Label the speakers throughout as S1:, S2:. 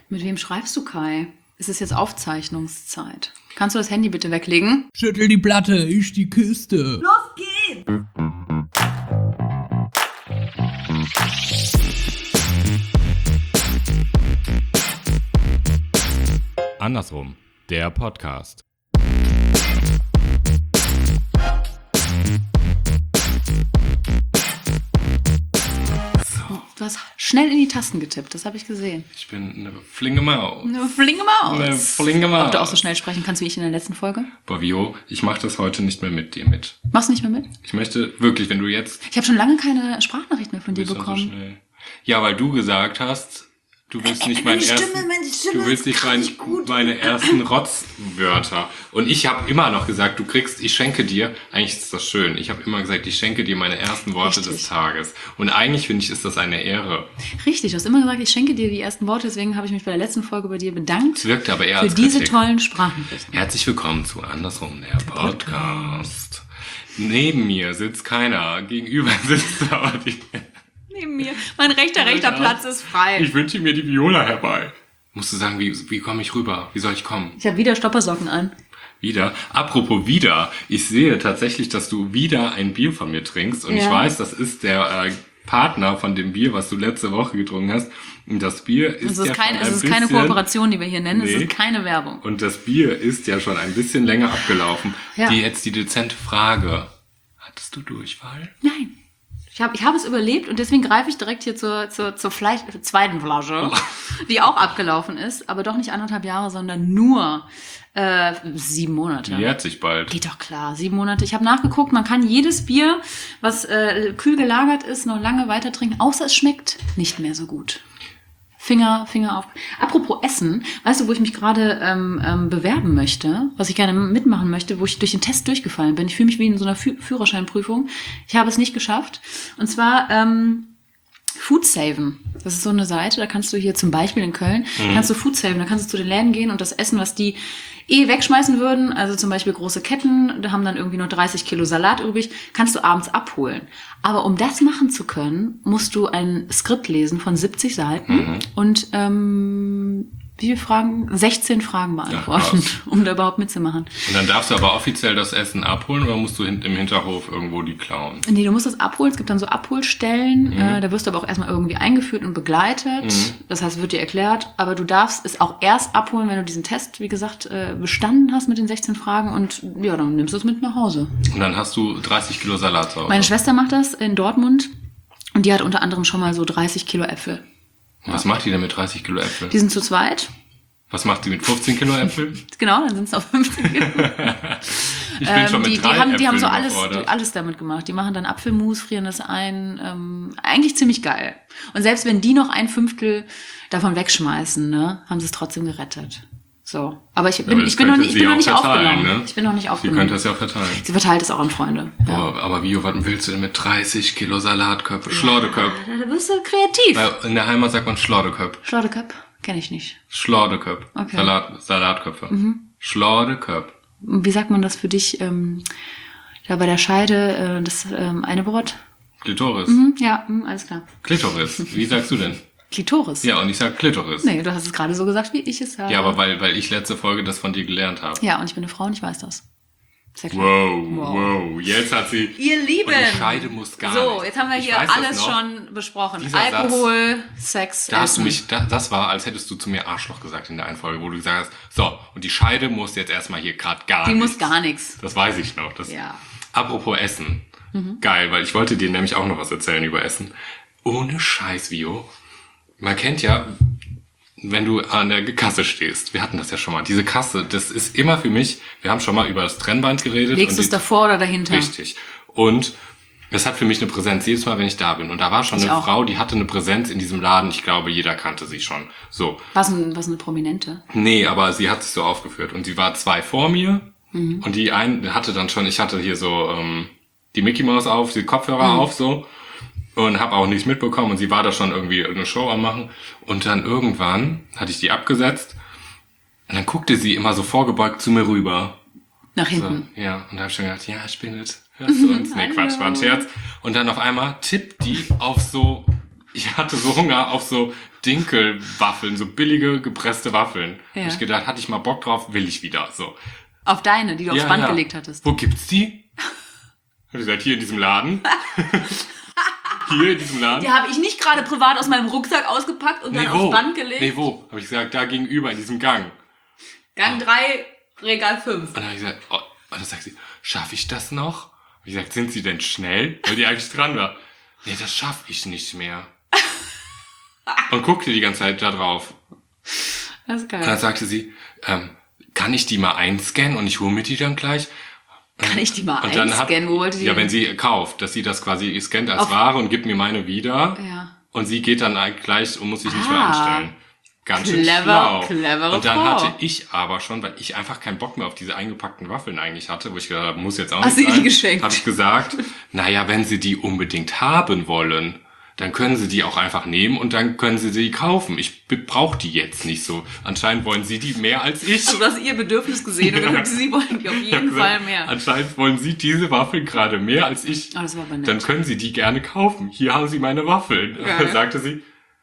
S1: Mit wem schreibst du, Kai? Es ist jetzt Aufzeichnungszeit. Kannst du das Handy bitte weglegen?
S2: Schüttel die Platte, ich die Kiste.
S1: Los geht's!
S3: Andersrum, der Podcast.
S1: Du hast schnell in die Tasten getippt, das habe ich gesehen.
S3: Ich bin eine flinke Maus.
S1: Eine flinke Maus.
S3: Eine flinke Maus.
S1: Ob du auch so schnell sprechen kannst wie ich in der letzten Folge?
S3: Bovio, ich mache das heute nicht mehr mit dir mit.
S1: Machst du nicht mehr mit?
S3: Ich möchte wirklich, wenn du jetzt...
S1: Ich habe schon lange keine Sprachnachricht mehr von dir
S3: bist dann so
S1: bekommen.
S3: schnell. Ja, weil du gesagt hast, du willst nicht meine ersten Rotzwörter. Und ich habe immer noch gesagt, ich schenke dir, eigentlich ist das schön, ich habe immer gesagt, ich schenke dir meine ersten Worte
S1: Richtig.
S3: des Tages. Und eigentlich finde ich, ist das eine Ehre.
S1: Richtig, du hast immer gesagt, ich schenke dir die ersten Worte, deswegen habe ich mich bei der letzten Folge bei dir bedankt.
S3: Es wirkte aber eher
S1: für
S3: als
S1: diese
S3: Kritik.
S1: tollen Sprachnachrichten.
S3: Herzlich willkommen zu Andersrum, der Podcast. Neben mir sitzt keiner, gegenüber sitzt aber die...
S1: Neben mir. Mein rechter Platz ist frei.
S3: Ich wünsche mir die Viola herbei. Musst du sagen, wie komme ich rüber? Wie soll ich kommen?
S1: Ich habe wieder Stoppersocken an.
S3: Wieder? Apropos wieder. Ich sehe tatsächlich, dass du wieder ein Bier von mir trinkst. Und
S1: Ja.
S3: ich weiß, das ist der Partner von dem Bier, was du letzte Woche getrunken hast. Und das Bier ist
S1: Es ist keine Kooperation, die wir hier nennen. Es ist keine Werbung.
S3: Und das Bier ist ja schon ein bisschen länger abgelaufen.
S1: Ja.
S3: Jetzt die dezente Frage. Hattest du Durchfall?
S1: Nein. Ich habe es überlebt und deswegen greife ich direkt hier zur zweiten Flasche, die auch abgelaufen ist, aber doch nicht 1,5 Jahre, sondern nur 7 Monate.
S3: Die jährt sich bald.
S1: Geht doch klar, 7 Monate. Ich habe nachgeguckt, man kann jedes Bier, was kühl gelagert ist, noch lange weiter trinken, außer es schmeckt nicht mehr so gut. Finger auf. Apropos Essen, weißt du, wo ich mich gerade bewerben möchte, was ich gerne mitmachen möchte, wo ich durch den Test durchgefallen bin. Ich fühle mich wie in so einer Führerscheinprüfung. Ich habe es nicht geschafft. Und zwar Foodsaven. Das ist so eine Seite, da kannst du hier zum Beispiel in Köln, kannst du Foodsaven, da kannst du zu den Läden gehen und das Essen, was die wegschmeißen würden, also zum Beispiel große Ketten, da haben dann irgendwie nur 30 Kilo Salat übrig, kannst du abends abholen. Aber um das machen zu können, musst du ein Skript lesen von 70 Seiten und wie viele Fragen? 16 Fragen beantworten, um da überhaupt mitzumachen.
S3: Und dann darfst du aber offiziell das Essen abholen oder musst du im Hinterhof irgendwo die klauen?
S1: Nee, du musst das abholen. Es gibt dann so Abholstellen. Da wirst du aber auch erstmal irgendwie eingeführt und begleitet. Das heißt, wird dir erklärt. Aber du darfst es auch erst abholen, wenn du diesen Test, wie gesagt, bestanden hast mit den 16 Fragen. Und ja, dann nimmst du es mit nach Hause.
S3: Und dann hast du 30 Kilo Salat zu Hause.
S1: Meine Schwester macht das in Dortmund. Und die hat unter anderem schon mal so 30 Kilo Äpfel.
S3: Was macht die denn mit 30 Kilo Äpfel?
S1: Die sind zu zweit.
S3: Was macht die mit 15 Kilo Äpfel?
S1: Genau, dann sind es auf 15 Kilo.
S3: Ich bin schon mit 3 Äpfeln
S1: die haben so
S3: überfordert.
S1: alles damit gemacht. Die machen dann Apfelmus, frieren das ein. Eigentlich ziemlich geil. Und selbst wenn die noch 1/5 davon wegschmeißen, ne, haben sie es trotzdem gerettet. So. Aber ich bin noch nicht aufgenommen.
S3: Ne?
S1: Ich bin noch nicht
S3: Sie
S1: aufgenommen.
S3: könnte es ja verteilen.
S1: Sie verteilt es auch an Freunde. Ja.
S3: Boah, aber Vio, was willst du denn mit 30 Kilo Salatköpfe? Schlordeköp.
S1: Da bist du kreativ.
S3: In der Heimat sagt man Schlordeköp.
S1: Schlaudeköp? Kenne ich nicht.
S3: Schlordeköp.
S1: Okay.
S3: Salatköpfe. Schlordeköp.
S1: Wie sagt man das für dich? Da bei der Scheide, das eine Wort?
S3: Klitoris.
S1: Ja, alles klar.
S3: Klitoris. Wie sagst du denn?
S1: Klitoris.
S3: Ja, und ich sag Klitoris.
S1: Nee, du hast es gerade so gesagt, wie ich es sage.
S3: Ja, aber weil ich letzte Folge das von dir gelernt habe.
S1: Ja, und ich bin eine Frau und ich weiß das. Sehr klar.
S3: Wow. Jetzt hat sie...
S1: Ihr Lieben!
S3: Und die Scheide muss gar
S1: So,
S3: nicht.
S1: jetzt haben wir
S3: Ich
S1: hier
S3: weiß das
S1: alles
S3: noch.
S1: schon besprochen.
S3: Dieser
S1: Alkohol, Sex,
S3: Da hast du
S1: Essen.
S3: das war, als hättest du zu mir Arschloch gesagt in der einen Folge, wo du gesagt hast, so, und die Scheide muss jetzt erstmal hier gerade gar
S1: Die
S3: nichts.
S1: muss gar nichts.
S3: Das weiß ich noch.
S1: Ja.
S3: Apropos Essen. Geil, weil ich wollte dir nämlich auch noch was erzählen über Essen. Ohne Scheiß, Vio. Man kennt ja, wenn du an der Kasse stehst, wir hatten das ja schon mal, diese Kasse, das ist immer für mich, wir haben schon mal über das Trennband geredet.
S1: Legst du es davor oder dahinter?
S3: Richtig. Und es hat für mich eine Präsenz jedes Mal, wenn ich da bin. Und da war schon
S1: Ich
S3: eine
S1: auch.
S3: Frau, die hatte eine Präsenz in diesem Laden. Ich glaube, jeder kannte sie schon. So.
S1: Was eine Prominente?
S3: Nee, aber sie hat sich so aufgeführt. Und sie war 2 vor mir. Und die eine hatte dann schon, ich hatte hier so die Mickey Maus auf, die Kopfhörer auf so. Und habe auch nichts mitbekommen. Und sie war da schon irgendwie eine Show am machen. Und dann irgendwann hatte ich die abgesetzt. Und dann guckte sie immer so vorgebeugt zu mir rüber.
S1: Nach
S3: So,
S1: hinten.
S3: ja, und da habe ich schon gedacht, ja, spinnet. Hörst du uns? Nee, Quatsch, war ein Scherz. Und dann auf einmal tippt die auf so, ich hatte so Hunger auf so Dinkelwaffeln, so billige gepresste Waffeln.
S1: Ja.
S3: Hab ich gedacht, hatte ich mal Bock drauf, will ich wieder. So.
S1: Auf deine, die du aufs Band gelegt hattest.
S3: Wo gibt's die? Hab ich gesagt, hier in diesem Laden. Hier in diesem Laden.
S1: Die habe ich nicht gerade privat aus meinem Rucksack ausgepackt und dann aufs Band gelegt.
S3: Nee, wo? Hab ich gesagt, da gegenüber in diesem Gang.
S1: Gang 3, Regal 5.
S3: Und dann habe ich gesagt, und dann sagt sie, schaffe ich das noch? Hab ich gesagt, sind Sie denn schnell? Weil die eigentlich dran war. Nee, das schaffe ich nicht mehr. Und guckte die ganze Zeit da drauf.
S1: Das ist geil.
S3: Und dann sagte sie, kann ich die mal einscannen und ich hole mir die dann gleich?
S1: Kann ich die mal
S3: Und dann
S1: einscannen? Wo wollte die
S3: ja,
S1: denn?
S3: wenn sie kauft, dass sie das quasi scannt als Ware und gibt mir meine wieder.
S1: Ja.
S3: Und sie geht dann gleich und muss sich nicht mehr anstellen. Ganz schön
S1: Clever,
S3: schlau.
S1: clevere
S3: Und dann
S1: Frau.
S3: hatte ich aber schon, weil ich einfach keinen Bock mehr auf diese eingepackten Waffeln eigentlich hatte, wo ich gedacht habe, muss jetzt auch
S1: Hast
S3: nicht
S1: du ihr
S3: sein,
S1: die geschenkt?
S3: habe ich gesagt, naja, wenn sie die unbedingt haben wollen, dann können sie die auch einfach nehmen und dann können sie die kaufen. Ich brauche die jetzt nicht so. Anscheinend wollen sie die mehr als ich.
S1: Also du hast ihr Bedürfnis gesehen und gesagt, sie wollen die auf
S3: Ich hab
S1: jeden
S3: gesagt,
S1: Fall mehr.
S3: Anscheinend wollen sie diese Waffeln gerade mehr als ich.
S1: Oh, das war aber nett.
S3: Dann können sie die gerne kaufen. Hier haben sie meine Waffeln.
S1: Geil.
S3: Dann sagte sie,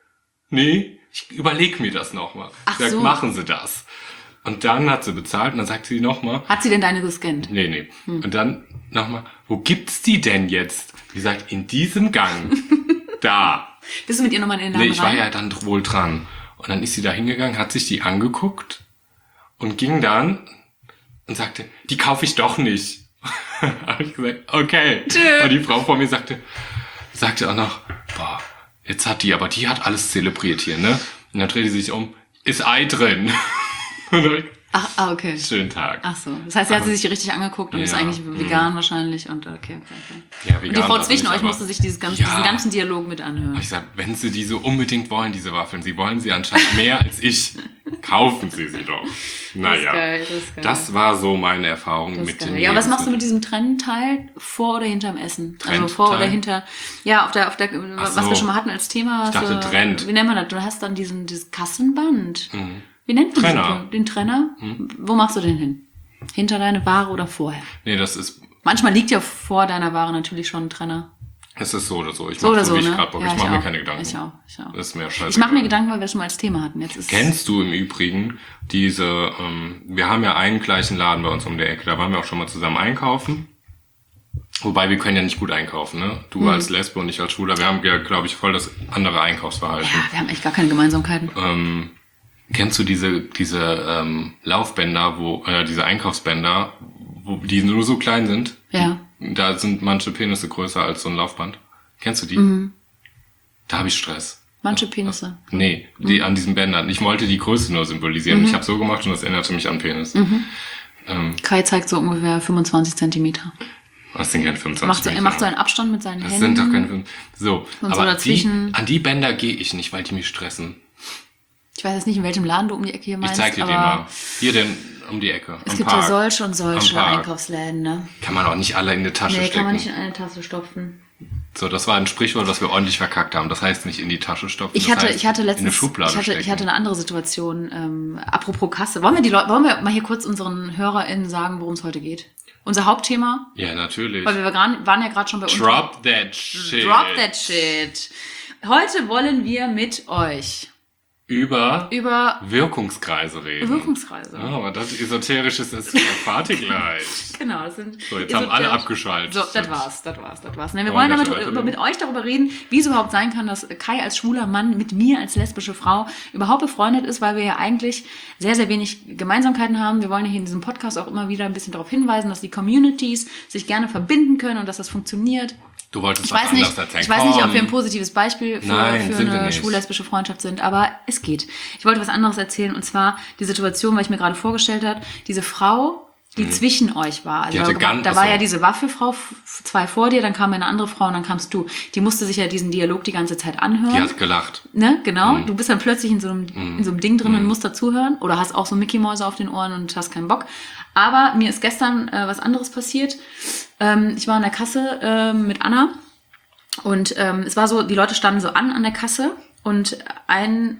S3: nee, ich überlege mir das nochmal.
S1: Ach
S3: Ich sag,
S1: so.
S3: machen Sie das. Und dann hat sie bezahlt und dann sagte sie nochmal,
S1: Hat sie denn deine gescannt?
S3: nee. Und dann nochmal, wo gibt's die denn jetzt? Wie gesagt, in diesem Gang. Da.
S1: Bist du mit ihr nochmal in den
S3: Nee,
S1: Laden
S3: ich war
S1: rein?
S3: ja dann wohl dran. Und dann ist sie da hingegangen, hat sich die angeguckt und ging dann und sagte, die kaufe ich doch nicht. Habe ich gesagt, okay.
S1: Tschö.
S3: Und die Frau vor mir sagte auch noch, boah, jetzt hat die hat alles zelebriert hier, ne? Und dann drehte sie sich um, ist Ei drin. Und dann hab ich,
S1: Ach, okay.
S3: schönen Tag.
S1: Ach so. Das heißt, sie hat sie sich richtig angeguckt und ist
S3: Ja,
S1: eigentlich vegan wahrscheinlich und okay.
S3: Ja,
S1: Und die
S3: vegan
S1: Frau
S3: war
S1: zwischen
S3: nicht,
S1: euch
S3: aber-
S1: musste sich diesen ganzen Dialog mit anhören.
S3: Ich sag, wenn sie die so unbedingt wollen, diese Waffeln, sie wollen sie anscheinend mehr als ich, kaufen sie doch. Naja,
S1: Das ist geil.
S3: das war so meine Erfahrung
S1: Das
S3: mit
S1: ist
S3: dem
S1: geil. Ja, was machst du
S3: Lebensmittel.
S1: mit diesem Trennteil vor oder hinterm Essen? Also
S3: Trennteil?
S1: vor oder hinter, ja, auf der, was
S3: so.
S1: wir schon mal hatten als Thema.
S3: Ich dachte, Trend.
S1: Wie nennt man das? Du hast dann dieses Kassenband. Wie nennt man
S3: Trenner.
S1: das? Den Trenner? Wo machst du den hin? Hinter deine Ware oder vorher?
S3: Nee, das ist
S1: Manchmal liegt ja vor deiner Ware natürlich schon ein Trenner.
S3: so oder so. Ich
S1: So
S3: mach
S1: oder
S3: so,
S1: so,
S3: wie ich
S1: ne?
S3: gerade Bock.
S1: Ja,
S3: ich mache mir
S1: auch.
S3: keine Gedanken.
S1: Ich auch.
S3: Das ist mir scheiße.
S1: Ich mache mir Gedanken, weil wir es schon mal als Thema hatten. Jetzt ist
S3: Kennst du im Übrigen diese, wir haben ja einen gleichen Laden bei uns um der Ecke, da waren wir auch schon mal zusammen einkaufen. Wobei, wir können ja nicht gut einkaufen, ne? Du als Lesbe und ich als Schwuler, wir haben ja, glaube ich, voll das andere Einkaufsverhalten.
S1: ja, wir haben echt gar keine Gemeinsamkeiten.
S3: Kennst du diese Laufbänder, diese Einkaufsbänder, wo die nur so klein sind?
S1: Ja.
S3: Da sind manche Penisse größer als so ein Laufband. Kennst du die? Da habe ich Stress.
S1: Manche Penisse.
S3: Nee, die an diesen Bändern. Ich wollte die Größe nur symbolisieren. Ich habe so gemacht und das erinnerte mich an Penis.
S1: Kai zeigt so ungefähr 25 Zentimeter.
S3: Das sind keine 25
S1: Er macht so einen Abstand mit seinen
S3: Das
S1: Händen.
S3: sind doch keine 5. So,
S1: Und so
S3: aber
S1: dazwischen.
S3: an die Bänder gehe ich nicht, weil die mich stressen.
S1: Ich weiß jetzt nicht, in welchem Laden du um die Ecke hier meinst.
S3: Ich zeig dir den
S1: aber
S3: mal. Hier denn um die Ecke.
S1: es
S3: am
S1: gibt
S3: Park.
S1: ja solche und solche
S3: Am Park.
S1: Einkaufsläden, ne?
S3: Kann man auch nicht alle in eine Tasche
S1: Nee,
S3: stecken.
S1: kann man nicht in eine Tasse stopfen.
S3: So, das war ein Sprichwort, was wir ordentlich verkackt haben. Das heißt nicht in die Tasche stopfen.
S1: Ich
S3: das
S1: hatte
S3: heißt
S1: letztens,
S3: in eine Schublade
S1: ich
S3: stecken.
S1: hatte eine andere Situation, apropos Kasse. Wollen wir mal hier kurz unseren HörerInnen sagen, worum es heute geht? Unser Hauptthema,
S3: Ja, natürlich.
S1: weil wir waren ja gerade schon bei
S3: Drop that shit.
S1: Drop that shit. Heute wollen wir mit euch
S3: Über
S1: über
S3: Wirkungskreise reden.
S1: Wirkungskreise.
S3: Ah, aber das Esoterische, das erfahrt ihr gleich.
S1: Genau, das sind
S3: So, jetzt haben alle
S1: esoterisch-
S3: abgeschaltet.
S1: So, das war's. Ne, wir
S3: Oh,
S1: wollen
S3: das
S1: damit
S3: war
S1: mit euch darüber reden, wie es überhaupt sein kann, dass Kai als schwuler Mann mit mir als lesbische Frau überhaupt befreundet ist, weil wir ja eigentlich sehr, sehr wenig Gemeinsamkeiten haben. Wir wollen ja hier in diesem Podcast auch immer wieder ein bisschen darauf hinweisen, dass die Communities sich gerne verbinden können und dass das funktioniert.
S3: Du wolltest
S1: Ich
S3: was
S1: weiß
S3: anderes
S1: nicht,
S3: erzählen.
S1: ich weiß nicht, ob
S3: Komm.
S1: wir ein positives Beispiel für
S3: Nein, sind wir
S1: eine
S3: nicht.
S1: schwul-lesbische Freundschaft sind, aber es geht. Ich wollte was anderes erzählen, und zwar die Situation, weil ich mir gerade vorgestellt habe, diese Frau, die zwischen euch war. Also
S3: Die hatte
S1: da war
S3: achso.
S1: ja diese Waffelfrau, zwei vor dir, dann kam eine andere Frau und dann kamst du. Die musste sich ja diesen Dialog die ganze Zeit anhören.
S3: Die hat gelacht.
S1: Ne, genau. Du bist dann plötzlich in so einem Ding drin und musst dazuhören. Oder hast auch so Mickey-Mäuse auf den Ohren und hast keinen Bock. Aber mir ist gestern was anderes passiert. Ich war an der Kasse mit Anna. Und es war so, die Leute standen so an der Kasse. Und ein,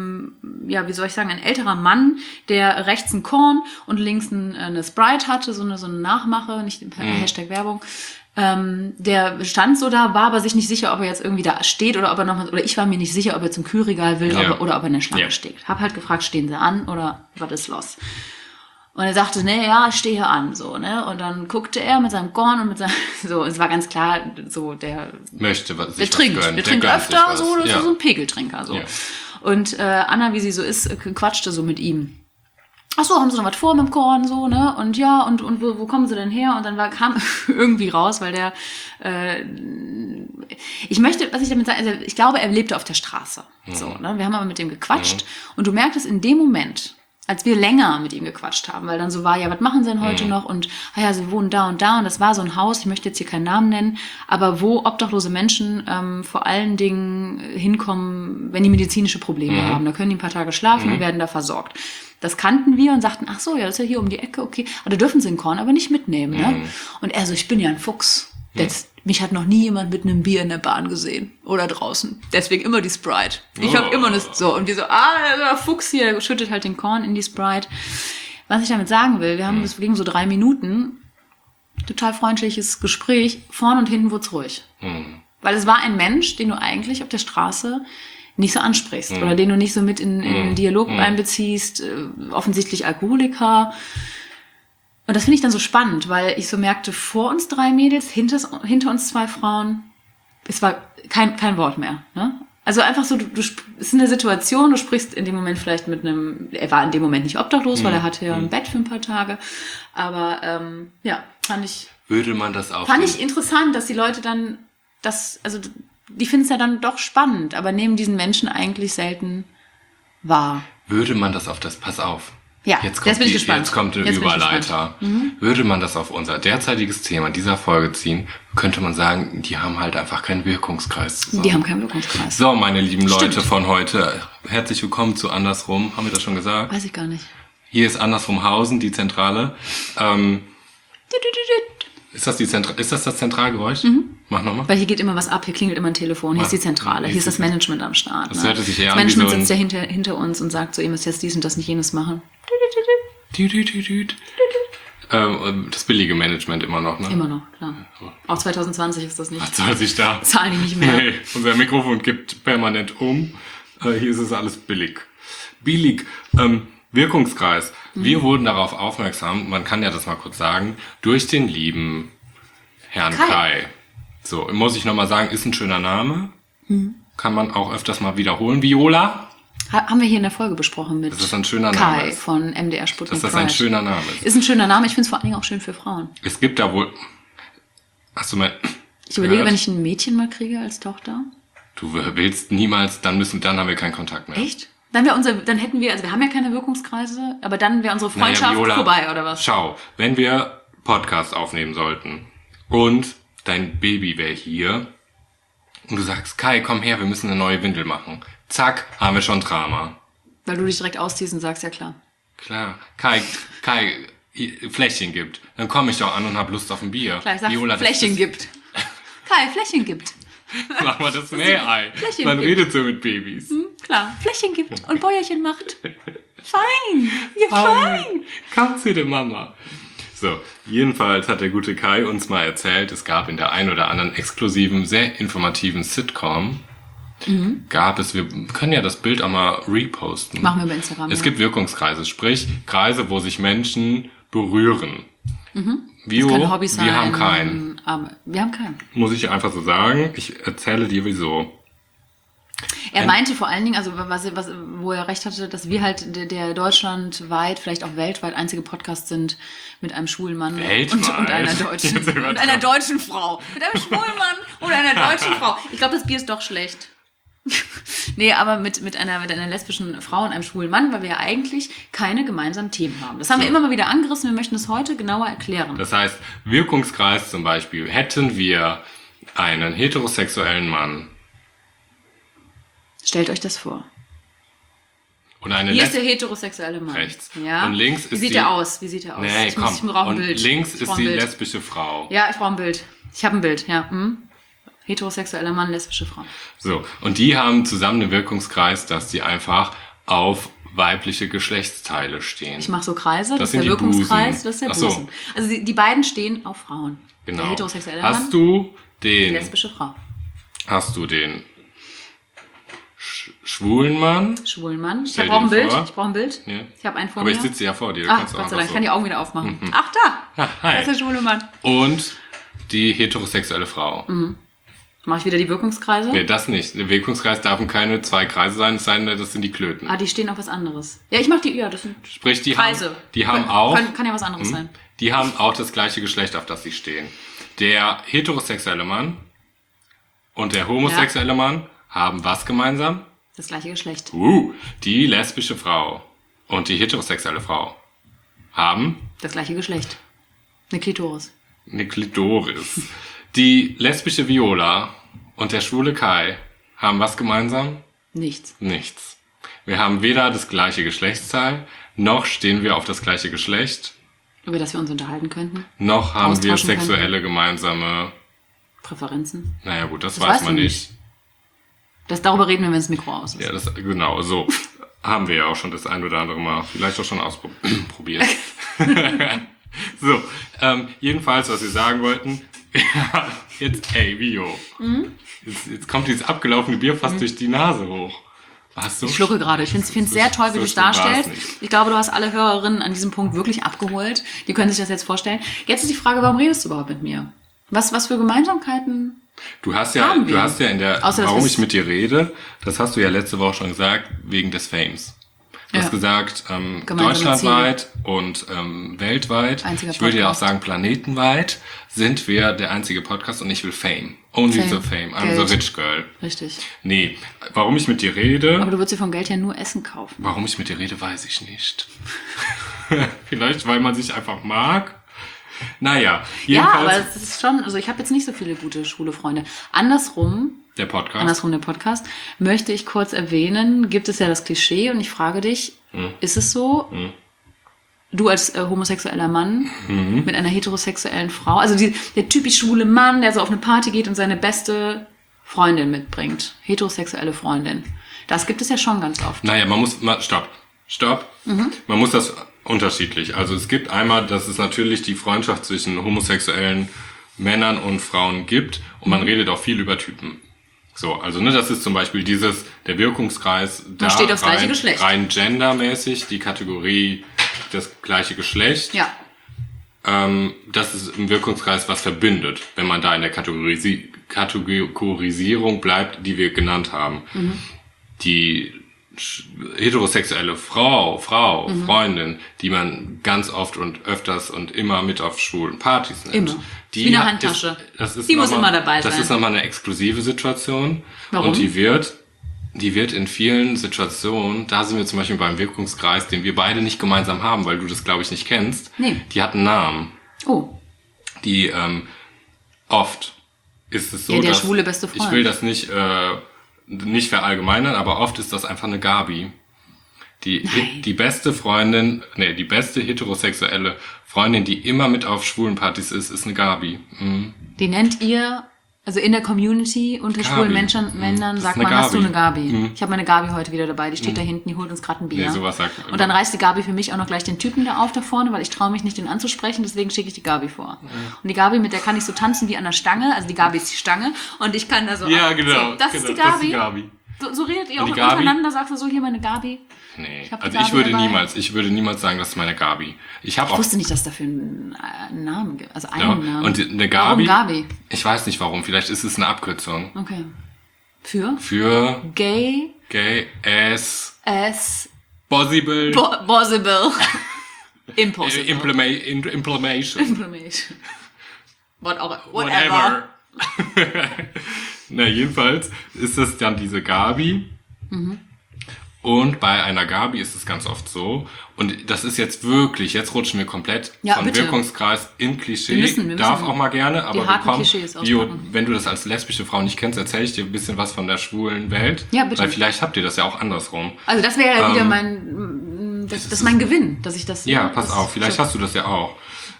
S1: wie soll ich sagen, ein älterer Mann, der rechts ein Korn und links eine Sprite hatte, so eine Nachmache, nicht Hashtag Werbung, Der stand so da, war aber sich nicht sicher, ob er jetzt irgendwie da steht oder ob er nochmal, oder ich war mir nicht sicher, ob er zum Kühlregal will oder ob er in der Schlange steht. Hab halt gefragt, stehen sie an oder was ist los? Und er sagte, ne, ja, ich stehe hier an, so, ne? Und dann guckte er mit seinem Korn und mit seinem, so, es war ganz klar, so, der trinkt öfter, so, das ist so ein Pegeltrinker, so. Ja. Und Anna, wie sie so ist, quatschte so mit ihm. Ach so, haben Sie noch was vor mit dem Korn, so, ne? Und ja, und wo kommen Sie denn her? Und dann kam irgendwie raus, weil der, was ich damit sage, also ich glaube, er lebte auf der Straße, so, ne? Wir haben aber mit dem gequatscht und du merktest in dem Moment, als wir länger mit ihm gequatscht haben, weil dann so war, ja, was machen Sie denn heute noch? Und, ja, Sie wohnen da und da. Und das war so ein Haus, ich möchte jetzt hier keinen Namen nennen, aber wo obdachlose Menschen vor allen Dingen hinkommen, wenn die medizinische Probleme haben. Da können die ein paar Tage schlafen und werden da versorgt. Das kannten wir und sagten, ach so, ja, das ist ja hier um die Ecke, okay. Aber da dürfen Sie den Korn aber nicht mitnehmen, ne? Und er so, ich bin ja ein Fuchs. Mich hat noch nie jemand mit einem Bier in der Bahn gesehen oder draußen. Deswegen immer die Sprite. Ich habe immer das so. Und die so, der Fuchs hier, der schüttet halt den Korn in die Sprite. Was ich damit sagen will, das ging so 3 Minuten. Total freundliches Gespräch. Vorne und hinten wurde es ruhig. Weil es war ein Mensch, den du eigentlich auf der Straße nicht so ansprichst. Oder den du nicht so mit in den Dialog einbeziehst. Offensichtlich Alkoholiker. Und das finde ich dann so spannend, weil ich so merkte, vor uns 3 Mädels, hinter uns 2 Frauen, es war kein Wort mehr. Ne? Also einfach so, es ist eine Situation, du sprichst in dem Moment vielleicht er war in dem Moment nicht obdachlos, weil er hatte ja ein Bett für ein paar Tage. Aber fand ich interessant, dass die Leute dann die finden es ja dann doch spannend, aber nehmen diesen Menschen eigentlich selten wahr.
S3: Würde man das pass auf.
S1: Ja, jetzt bin ich gespannt.
S3: Jetzt kommt der Überleiter. Würde man das auf unser derzeitiges Thema dieser Folge ziehen, könnte man sagen, die haben halt einfach keinen Wirkungskreis zusammen.
S1: Die haben keinen Wirkungskreis.
S3: So, meine lieben Leute von heute, herzlich willkommen zu Andersrum. Haben wir das schon gesagt?
S1: Weiß ich gar nicht.
S3: Hier ist Andersrumhausen, die Zentrale. Ist das das Zentralgeräusch? Mach nochmal.
S1: Weil hier geht immer was ab, hier klingelt immer ein Telefon, hier ist die Zentrale, hier ist das Management am Start.
S3: Das hörte sich eher
S1: das Management sitzt ja hinter uns und sagt so, ihr müsst jetzt dies und das nicht jenes machen.
S3: Das billige Management immer noch, ne?
S1: Immer noch, klar. Auch 2020 ist das nicht.
S3: Was soll sich da?
S1: Zahlen die nicht mehr.
S3: Nee, unser Mikrofon kippt permanent um. Hier ist es alles billig. Wirkungskreis. Wir wurden darauf aufmerksam, man kann ja das mal kurz sagen, durch den lieben Herrn Kai. So, muss ich nochmal sagen, ist ein schöner Name. Kann man auch öfters mal wiederholen. Viola?
S1: Haben wir hier in der Folge besprochen mit
S3: dass das ein schöner Name
S1: Kai von MDR Sputnik.
S3: Dass das ein schöner Name ist.
S1: Ist ein schöner Name, ich finde es vor allen Dingen auch schön für Frauen.
S3: Es gibt da wohl... Hast du mal...
S1: Ich überlege, wenn ich ein Mädchen mal kriege als Tochter.
S3: Du willst niemals, dann haben wir keinen Kontakt mehr.
S1: Echt? Dann hätten wir, also wir haben ja keine Wirkungskreise, aber dann wäre unsere Freundschaft
S3: Viola,
S1: vorbei, oder was?
S3: Schau, wenn wir Podcast aufnehmen sollten und dein Baby wäre hier und du sagst, Kai, komm her, wir müssen eine neue Windel machen. Zack, haben wir schon Drama.
S1: Weil du dich direkt ausziehst und sagst, ja klar.
S3: Klar. Kai, Fläschchen gibt. Dann komme ich doch an und hab Lust auf ein Bier.
S1: Klar, ich sag, Viola, Fläschchen gibt. Kai, Fläschchen gibt.
S3: Mach mal das Meerei. Man redet so mit Babys.
S1: Klar, Fläschchen gibt und Bäuerchen macht. Fein, ja fein.
S3: Komm zu der Mama. So, jedenfalls hat der gute Kai uns mal erzählt, es gab in der ein oder anderen exklusiven, sehr informativen Sitcom, wir können ja das Bild auch mal reposten.
S1: Machen wir bei Instagram.
S3: Es gibt Wirkungskreise, sprich Kreise, wo sich Menschen berühren. Wir haben keinen.
S1: Wir haben keinen.
S3: Muss ich einfach so sagen. Ich erzähle dir wieso.
S1: Er meinte vor allen Dingen, also wo er recht hatte, dass wir halt der deutschlandweit, vielleicht auch weltweit einzige Podcast sind mit einem schwulen Mann und einer deutschen Frau. Mit einem schwulen Mann und einer deutschen Frau. Ich glaube, das Bier ist doch schlecht. Nee, aber mit einer lesbischen Frau und einem schwulen Mann, weil wir ja eigentlich keine gemeinsamen Themen haben. Das haben wir immer mal wieder angerissen, wir möchten es heute genauer erklären.
S3: Das heißt, Wirkungskreis zum Beispiel, hätten wir einen heterosexuellen Mann.
S1: Stellt euch das vor.
S3: Und eine
S1: Hier ist der heterosexuelle Mann.
S3: Rechts.
S1: Ja.
S3: Und links ist
S1: Wie sieht er aus?
S3: Nee,
S1: ich brauche ein Bild.
S3: Links ist die lesbische Frau.
S1: Ja, ich brauche ein Bild. Ich habe ein Bild, ja. Heterosexueller Mann, lesbische Frau.
S3: So, und die haben zusammen einen Wirkungskreis, dass die einfach auf weibliche Geschlechtsteile stehen.
S1: Ich mache so Kreise, das ist
S3: sind
S1: der
S3: die
S1: Wirkungskreis,
S3: Busen.
S1: das ist der
S3: Ach so.
S1: Busen. Also die beiden stehen auf Frauen.
S3: Genau.
S1: Der heterosexuelle Mann,
S3: Hast du
S1: die
S3: den
S1: lesbische Frau.
S3: schwulen Mann?
S1: Schwulen Mann.
S3: Stell
S1: Ich brauche ein
S3: dir
S1: Bild.
S3: vor.
S1: Ich brauche ein Bild.
S3: Ja.
S1: Ich habe einen vor
S3: Aber
S1: mir.
S3: ich sitze ja vor dir.
S1: Ach,
S3: kannst du
S1: Gott sei
S3: einfach
S1: Dank, ich kann die Augen wieder aufmachen. Ach, da!
S3: Hi.
S1: Das ist der schwule Mann.
S3: Und die heterosexuelle Frau.
S1: Mache ich wieder die Wirkungskreise?
S3: Nee, das nicht. Der Wirkungskreis dürfen keine 2 Kreise sein, es sei denn, das sind die Klöten.
S1: Ah, die stehen auf was anderes. Ja, ich mache die, ja, das sind
S3: Sprich, die
S1: Kreise.
S3: haben auch...
S1: Kann ja was anderes sein.
S3: Die haben auch das gleiche Geschlecht, auf das sie stehen. Der heterosexuelle Mann und der homosexuelle Mann haben was gemeinsam?
S1: Das gleiche Geschlecht.
S3: Die lesbische Frau und die heterosexuelle Frau haben
S1: Das gleiche Geschlecht. Eine Klitoris.
S3: eine Klitoris. Die lesbische Viola und der schwule Kai haben was gemeinsam?
S1: Nichts.
S3: Nichts. Wir haben weder das gleiche Geschlechtsteil, noch stehen wir auf das gleiche Geschlecht,
S1: Über das wir uns unterhalten könnten.
S3: noch haben wir
S1: Austauschen
S3: sexuelle gemeinsame...
S1: Präferenzen.
S3: Naja gut, das
S1: Das
S3: weiß
S1: weißt
S3: man
S1: du
S3: nicht.
S1: Darüber reden wir, wenn das Mikro aus ist.
S3: Ja, das genau, so. Haben wir ja auch schon das ein oder andere Mal vielleicht auch schon ausprobiert. So, jedenfalls, was wir sagen wollten, ja, jetzt, ey, Vio. Jetzt kommt dieses abgelaufene Bier fast durch die Nase hoch. Hast du?
S1: Ich schlucke gerade. Ich finde es sehr toll, wie
S3: so
S1: du es
S3: schlimm war's
S1: darstellst.
S3: nicht.
S1: Ich glaube, du hast alle Hörerinnen an diesem Punkt wirklich abgeholt. Die können sich das jetzt vorstellen. Jetzt ist die Frage, warum redest du überhaupt mit mir? Was für Gemeinsamkeiten?
S3: Du hast
S1: Haben wir.
S3: in der,
S1: Außer, dass
S3: warum
S1: wir's-
S3: ich mit dir rede, das hast du ja letzte Woche schon gesagt, wegen des Fames. Du hast gesagt, deutschlandweit und weltweit,
S1: Einziger
S3: ich würde ja auch
S1: Podcast.
S3: sagen planetenweit, sind wir der einzige Podcast und ich will Fame. Only
S1: Fame.
S3: the Fame. I'm
S1: Geld.
S3: the rich girl.
S1: Richtig.
S3: Nee, warum ich mit dir rede,
S1: Aber du würdest dir vom Geld ja nur Essen kaufen.
S3: warum ich mit dir rede, weiß ich nicht. Vielleicht, weil man sich einfach mag. Naja,
S1: Ja, aber
S3: jedenfalls
S1: es ist schon, also ich habe jetzt nicht so viele gute schwule Freunde. Andersrum
S3: der Podcast.
S1: der Podcast, möchte ich kurz erwähnen, gibt es ja das Klischee und ich frage dich, ist es so, du als homosexueller Mann mit einer heterosexuellen Frau, also der typisch schwule Mann, der so auf eine Party geht und seine beste Freundin mitbringt, heterosexuelle Freundin, das gibt es ja schon ganz oft.
S3: Naja, stopp. Man muss das unterschiedlich. Also es gibt einmal, dass es natürlich die Freundschaft zwischen homosexuellen Männern und Frauen gibt und man redet auch viel über Typen. So, also ne, das ist zum Beispiel der Wirkungskreis, da
S1: steht aufs gleiche Geschlecht.
S3: rein gendermäßig, die Kategorie das gleiche Geschlecht.
S1: Ja,
S3: Das ist im Wirkungskreis, was verbindet, wenn man da in der Kategorisierung bleibt, die wir genannt haben. Die heterosexuelle Frau, Freundin, die man ganz oft und öfters und immer mit auf schwulen Partys nimmt.
S1: Immer. Wie eine Handtasche. Die muss immer dabei sein.
S3: Das ist nochmal eine exklusive Situation.
S1: Warum?
S3: Und die wird in vielen Situationen, da sind wir zum Beispiel beim Wirkungskreis, den wir beide nicht gemeinsam haben, weil du das, glaube ich, nicht kennst.
S1: Nee.
S3: Die hat einen Namen.
S1: oh,
S3: Die oft ist es so,
S1: Ja, der
S3: dass
S1: schwule beste Freund.
S3: ich will das nicht verallgemeinern, aber oft ist das einfach eine Gabi. Die beste Freundin, die beste heterosexuelle Freundin, die immer mit auf schwulen Partys ist eine Gabi.
S1: die nennt ihr, also in der Community unter
S3: Gabi.
S1: schwulen Männern
S3: Das
S1: sagt
S3: ist eine
S1: man, hast du
S3: Gabi.
S1: eine Gabi? Ich habe meine Gabi heute wieder dabei, die steht da hinten, die holt uns gerade ein Bier.
S3: Nee, sowas sagt man
S1: Und dann reißt die Gabi für mich auch noch gleich den Typen da auf da vorne, weil ich traue mich nicht, den anzusprechen, deswegen schicke ich die Gabi vor. Und die Gabi, mit der kann ich so tanzen wie an der Stange, also die Gabi ist die Stange und ich kann da so...
S3: Ja, genau.
S1: So, das ist die
S3: Das ist
S1: Gabi.
S3: die Gabi.
S1: So redet ihr
S3: Und
S1: auch
S3: die Gabi?
S1: untereinander, sagst du so, hier meine Gabi.
S3: Nee,
S1: Ich hab die
S3: also
S1: Gabi dabei.
S3: ich würde niemals sagen, das ist meine Gabi. Ich habe
S1: Ich
S3: auch
S1: wusste nicht, dass dafür einen Namen gibt, also einen Namen.
S3: und eine Gabi.
S1: Warum Gabi?
S3: Ich weiß nicht warum, vielleicht ist es eine Abkürzung
S1: Okay. Für?
S3: für
S1: Gay
S3: Gay as
S1: as
S3: possible
S1: possible. Impossible.
S3: implementation.
S1: Implementation. Whatever.
S3: Na, jedenfalls ist es dann diese Gabi. Und bei einer Gabi ist es ganz oft so, und das ist jetzt wirklich, jetzt rutschen wir komplett
S1: Ja,
S3: vom
S1: bitte.
S3: Wirkungskreis in Klischee.
S1: Wir müssen.
S3: Darf auch mal gerne, aber
S1: harten
S3: wir kommen,
S1: Klischees
S3: Vio,
S1: auspacken.
S3: wenn du das als lesbische Frau nicht kennst, erzähle ich dir ein bisschen was von der schwulen Welt.
S1: Ja, bitte.
S3: Weil vielleicht habt ihr das ja auch andersrum.
S1: Also das wäre ja wieder das ist mein Gewinn, dass ich das...
S3: Ja, pass auf, vielleicht hast du das ja auch.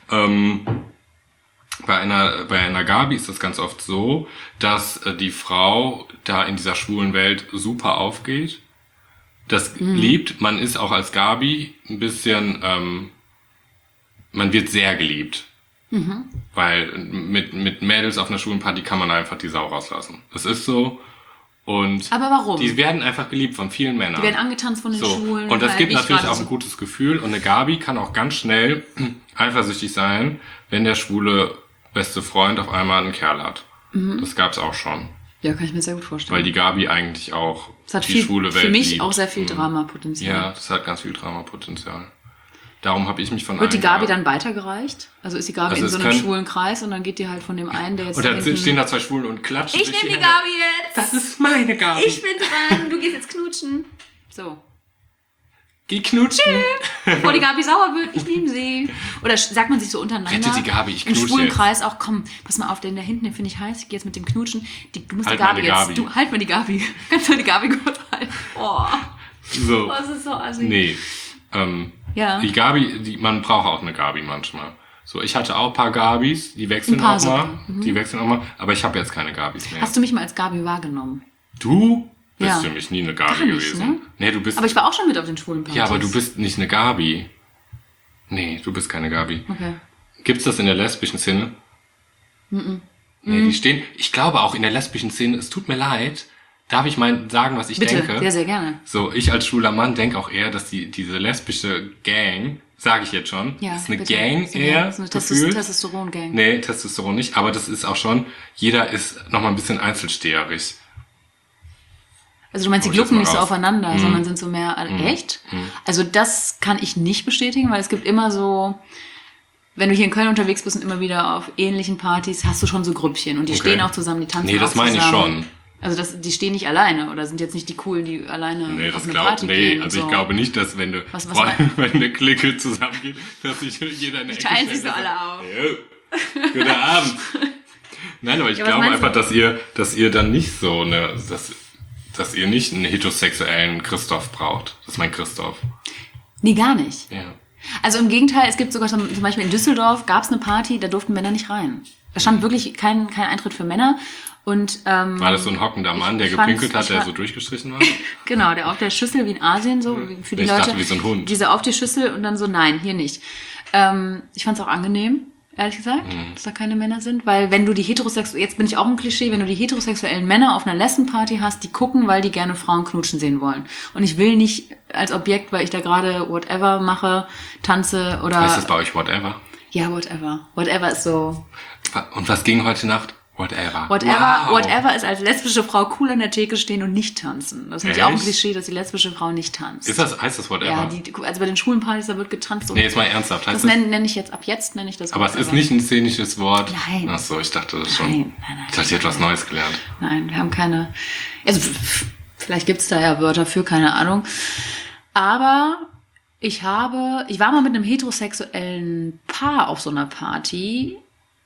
S3: Bei einer Gabi ist das ganz oft so, dass die Frau da in dieser schwulen Welt super aufgeht das liebt. Man ist auch als Gabi ein bisschen, man wird sehr geliebt. Weil mit Mädels auf einer Schulenparty kann man einfach die Sau rauslassen. Das ist so. Und
S1: Aber warum?
S3: Die werden einfach geliebt von vielen Männern.
S1: Die werden angetanzt von den Schwulen.
S3: Und das
S1: weil
S3: gibt
S1: ich
S3: natürlich
S1: gerade
S3: auch ein gutes Gefühl. Und eine Gabi kann auch ganz schnell eifersüchtig sein, wenn der schwule beste Freund auf einmal einen Kerl hat. Das gab's auch schon.
S1: Ja, kann ich mir sehr gut vorstellen.
S3: Weil die Gabi eigentlich auch
S1: das hat
S3: die schwule Welt
S1: für mich
S3: liebt.
S1: auch sehr viel Dramapotenzial.
S3: Ja, das hat ganz viel Dramapotenzial. Darum habe ich mich von
S1: Wird die Gabi
S3: allen-
S1: dann weitergereicht? Also ist die Gabi
S3: Also
S1: in so
S3: es
S1: einem
S3: können-
S1: schwulen Kreis und dann geht die halt von dem einen, der jetzt
S3: Und dann
S1: hinten-
S3: stehen da zwei Schwulen und klatschen.
S1: Ich
S3: sich
S1: nehme die
S3: Hände.
S1: Gabi jetzt!
S3: Das ist meine Gabi.
S1: Ich bin dran, du gehst jetzt knutschen. So.
S3: Geh knutschen.
S1: Bevor die Gabi sauer wird, ich liebe sie. Oder sagt man sich so untereinander.
S3: Rette die Gabi, ich
S1: im
S3: knutsche
S1: schwulen
S3: jetzt.
S1: Kreis auch, komm, pass mal auf, den da hinten, den finde ich heiß, ich gehe jetzt mit dem Knutschen. Du musst
S3: Halt
S1: die Gabi
S3: meine
S1: jetzt,
S3: Gabi.
S1: du, halt mal die Gabi. Kannst du die Gabi gut halten? Oh,
S3: So.
S1: das ist so assi.
S3: Nee.
S1: Ja.
S3: Die Gabi, man braucht auch eine Gabi manchmal. So, ich hatte auch ein paar Gabis, die wechseln
S1: Ein paar
S3: auch mal.
S1: sogar.
S3: Die wechseln auch mal, aber ich habe jetzt keine Gabis mehr.
S1: Hast du mich mal als Gabi wahrgenommen?
S3: Du bist
S1: Ja.
S3: für mich nie eine Gabi
S1: Gar nicht,
S3: gewesen.
S1: ne?
S3: Nee, du bist.
S1: Aber ich war auch schon mit auf den schwulen Partys.
S3: Ja, aber du bist nicht eine Gabi. Nee, du bist keine Gabi.
S1: Okay.
S3: Gibt's das in der lesbischen Szene? Nee, die stehen, ich glaube auch in der lesbischen Szene, es tut mir leid, darf ich mal sagen, was ich
S1: Bitte,
S3: denke?
S1: sehr, sehr gerne.
S3: So, ich als schwuler Mann denke auch eher, dass diese lesbische Gang, sage ich jetzt schon,
S1: Ja,
S3: ist eine
S1: bitte.
S3: Gang
S1: So eine-
S3: eher,
S1: so eine
S3: gefühlt.
S1: Testosteron-Gang.
S3: Nee, Testosteron nicht, aber das ist auch schon, jeder ist noch mal ein bisschen einzelsteherig.
S1: Also du meinst, die
S3: Hau ich jetzt
S1: glucken
S3: mal
S1: nicht so
S3: raus.
S1: aufeinander, sondern sind so mehr, echt? Also das kann ich nicht bestätigen, weil es gibt immer so, wenn du hier in Köln unterwegs bist und immer wieder auf ähnlichen Partys, hast du schon so Grüppchen und die
S3: Okay.
S1: stehen auch zusammen, die tanzen
S3: Nee, das
S1: auch
S3: meine ich
S1: zusammen.
S3: schon.
S1: Also die stehen nicht alleine oder sind jetzt nicht die coolen, die alleine
S3: Nee,
S1: auf
S3: das
S1: eine
S3: glaubt,
S1: Party
S3: nee,
S1: gehen.
S3: also
S1: so.
S3: ich glaube nicht, dass wenn du,
S1: Was
S3: wenn eine Clique zusammengeht, dass sich jeder in der
S1: Die
S3: Ecke
S1: teilen sich so
S3: stellt und
S1: alle auf.
S3: sagt, "Jo, guten Abend. Nein, aber ich
S1: Ja, was
S3: glaube
S1: meinst
S3: einfach,
S1: du?
S3: dass ihr dann nicht so eine, dass ihr nicht einen heterosexuellen Christoph braucht. Das ist mein Christoph.
S1: Nee, gar nicht.
S3: Ja.
S1: Also im Gegenteil, es gibt sogar zum Beispiel in Düsseldorf gab es eine Party, da durften Männer nicht rein. Da stand wirklich kein Eintritt für Männer. Und
S3: War das so ein hockender Mann, der
S1: fand's-
S3: gepinkelt hat,
S1: ich
S3: der
S1: war-
S3: so durchgestrichen war?
S1: genau, der auf der Schüssel wie in Asien, so für die
S3: Ich
S1: Leute.
S3: dachte, wie so ein Hund.
S1: Diese auf die Schüssel und dann so, nein, hier nicht. Ich fand es auch angenehm, ehrlich gesagt, dass da keine Männer sind, weil wenn du die jetzt bin ich auch ein Klischee, wenn du die heterosexuellen Männer auf einer Lesbenparty hast, die gucken, weil die gerne Frauen knutschen sehen wollen. Und ich will nicht als Objekt, weil ich da gerade whatever mache, tanze oder...
S3: Heißt das bei euch whatever?
S1: Ja, whatever. Whatever ist so...
S3: Und was ging heute Nacht? Whatever.
S1: Whatever,
S3: Wow.
S1: whatever ist als lesbische Frau cool an der Theke stehen und nicht tanzen. Das ist nämlich auch ein
S3: Echt?
S1: Klischee, dass die lesbische Frau nicht tanzt.
S3: Heißt das whatever?
S1: Ja, also bei den schwulen Partys, da wird getanzt. Und
S3: Nee, jetzt mal ernsthaft.
S1: das
S3: Heißt das,
S1: nenne ich jetzt, ab jetzt nenne ich das
S3: aber es
S1: whatever.
S3: ist nicht ein szenisches Wort.
S1: Nein.
S3: Ach so, ich dachte das schon.
S1: Nein.
S3: Ich dachte, ich hätte was Neues gelernt.
S1: Nein, wir haben keine, also vielleicht gibt's da ja Wörter für, keine Ahnung. Aber ich war mal mit einem heterosexuellen Paar auf so einer Party,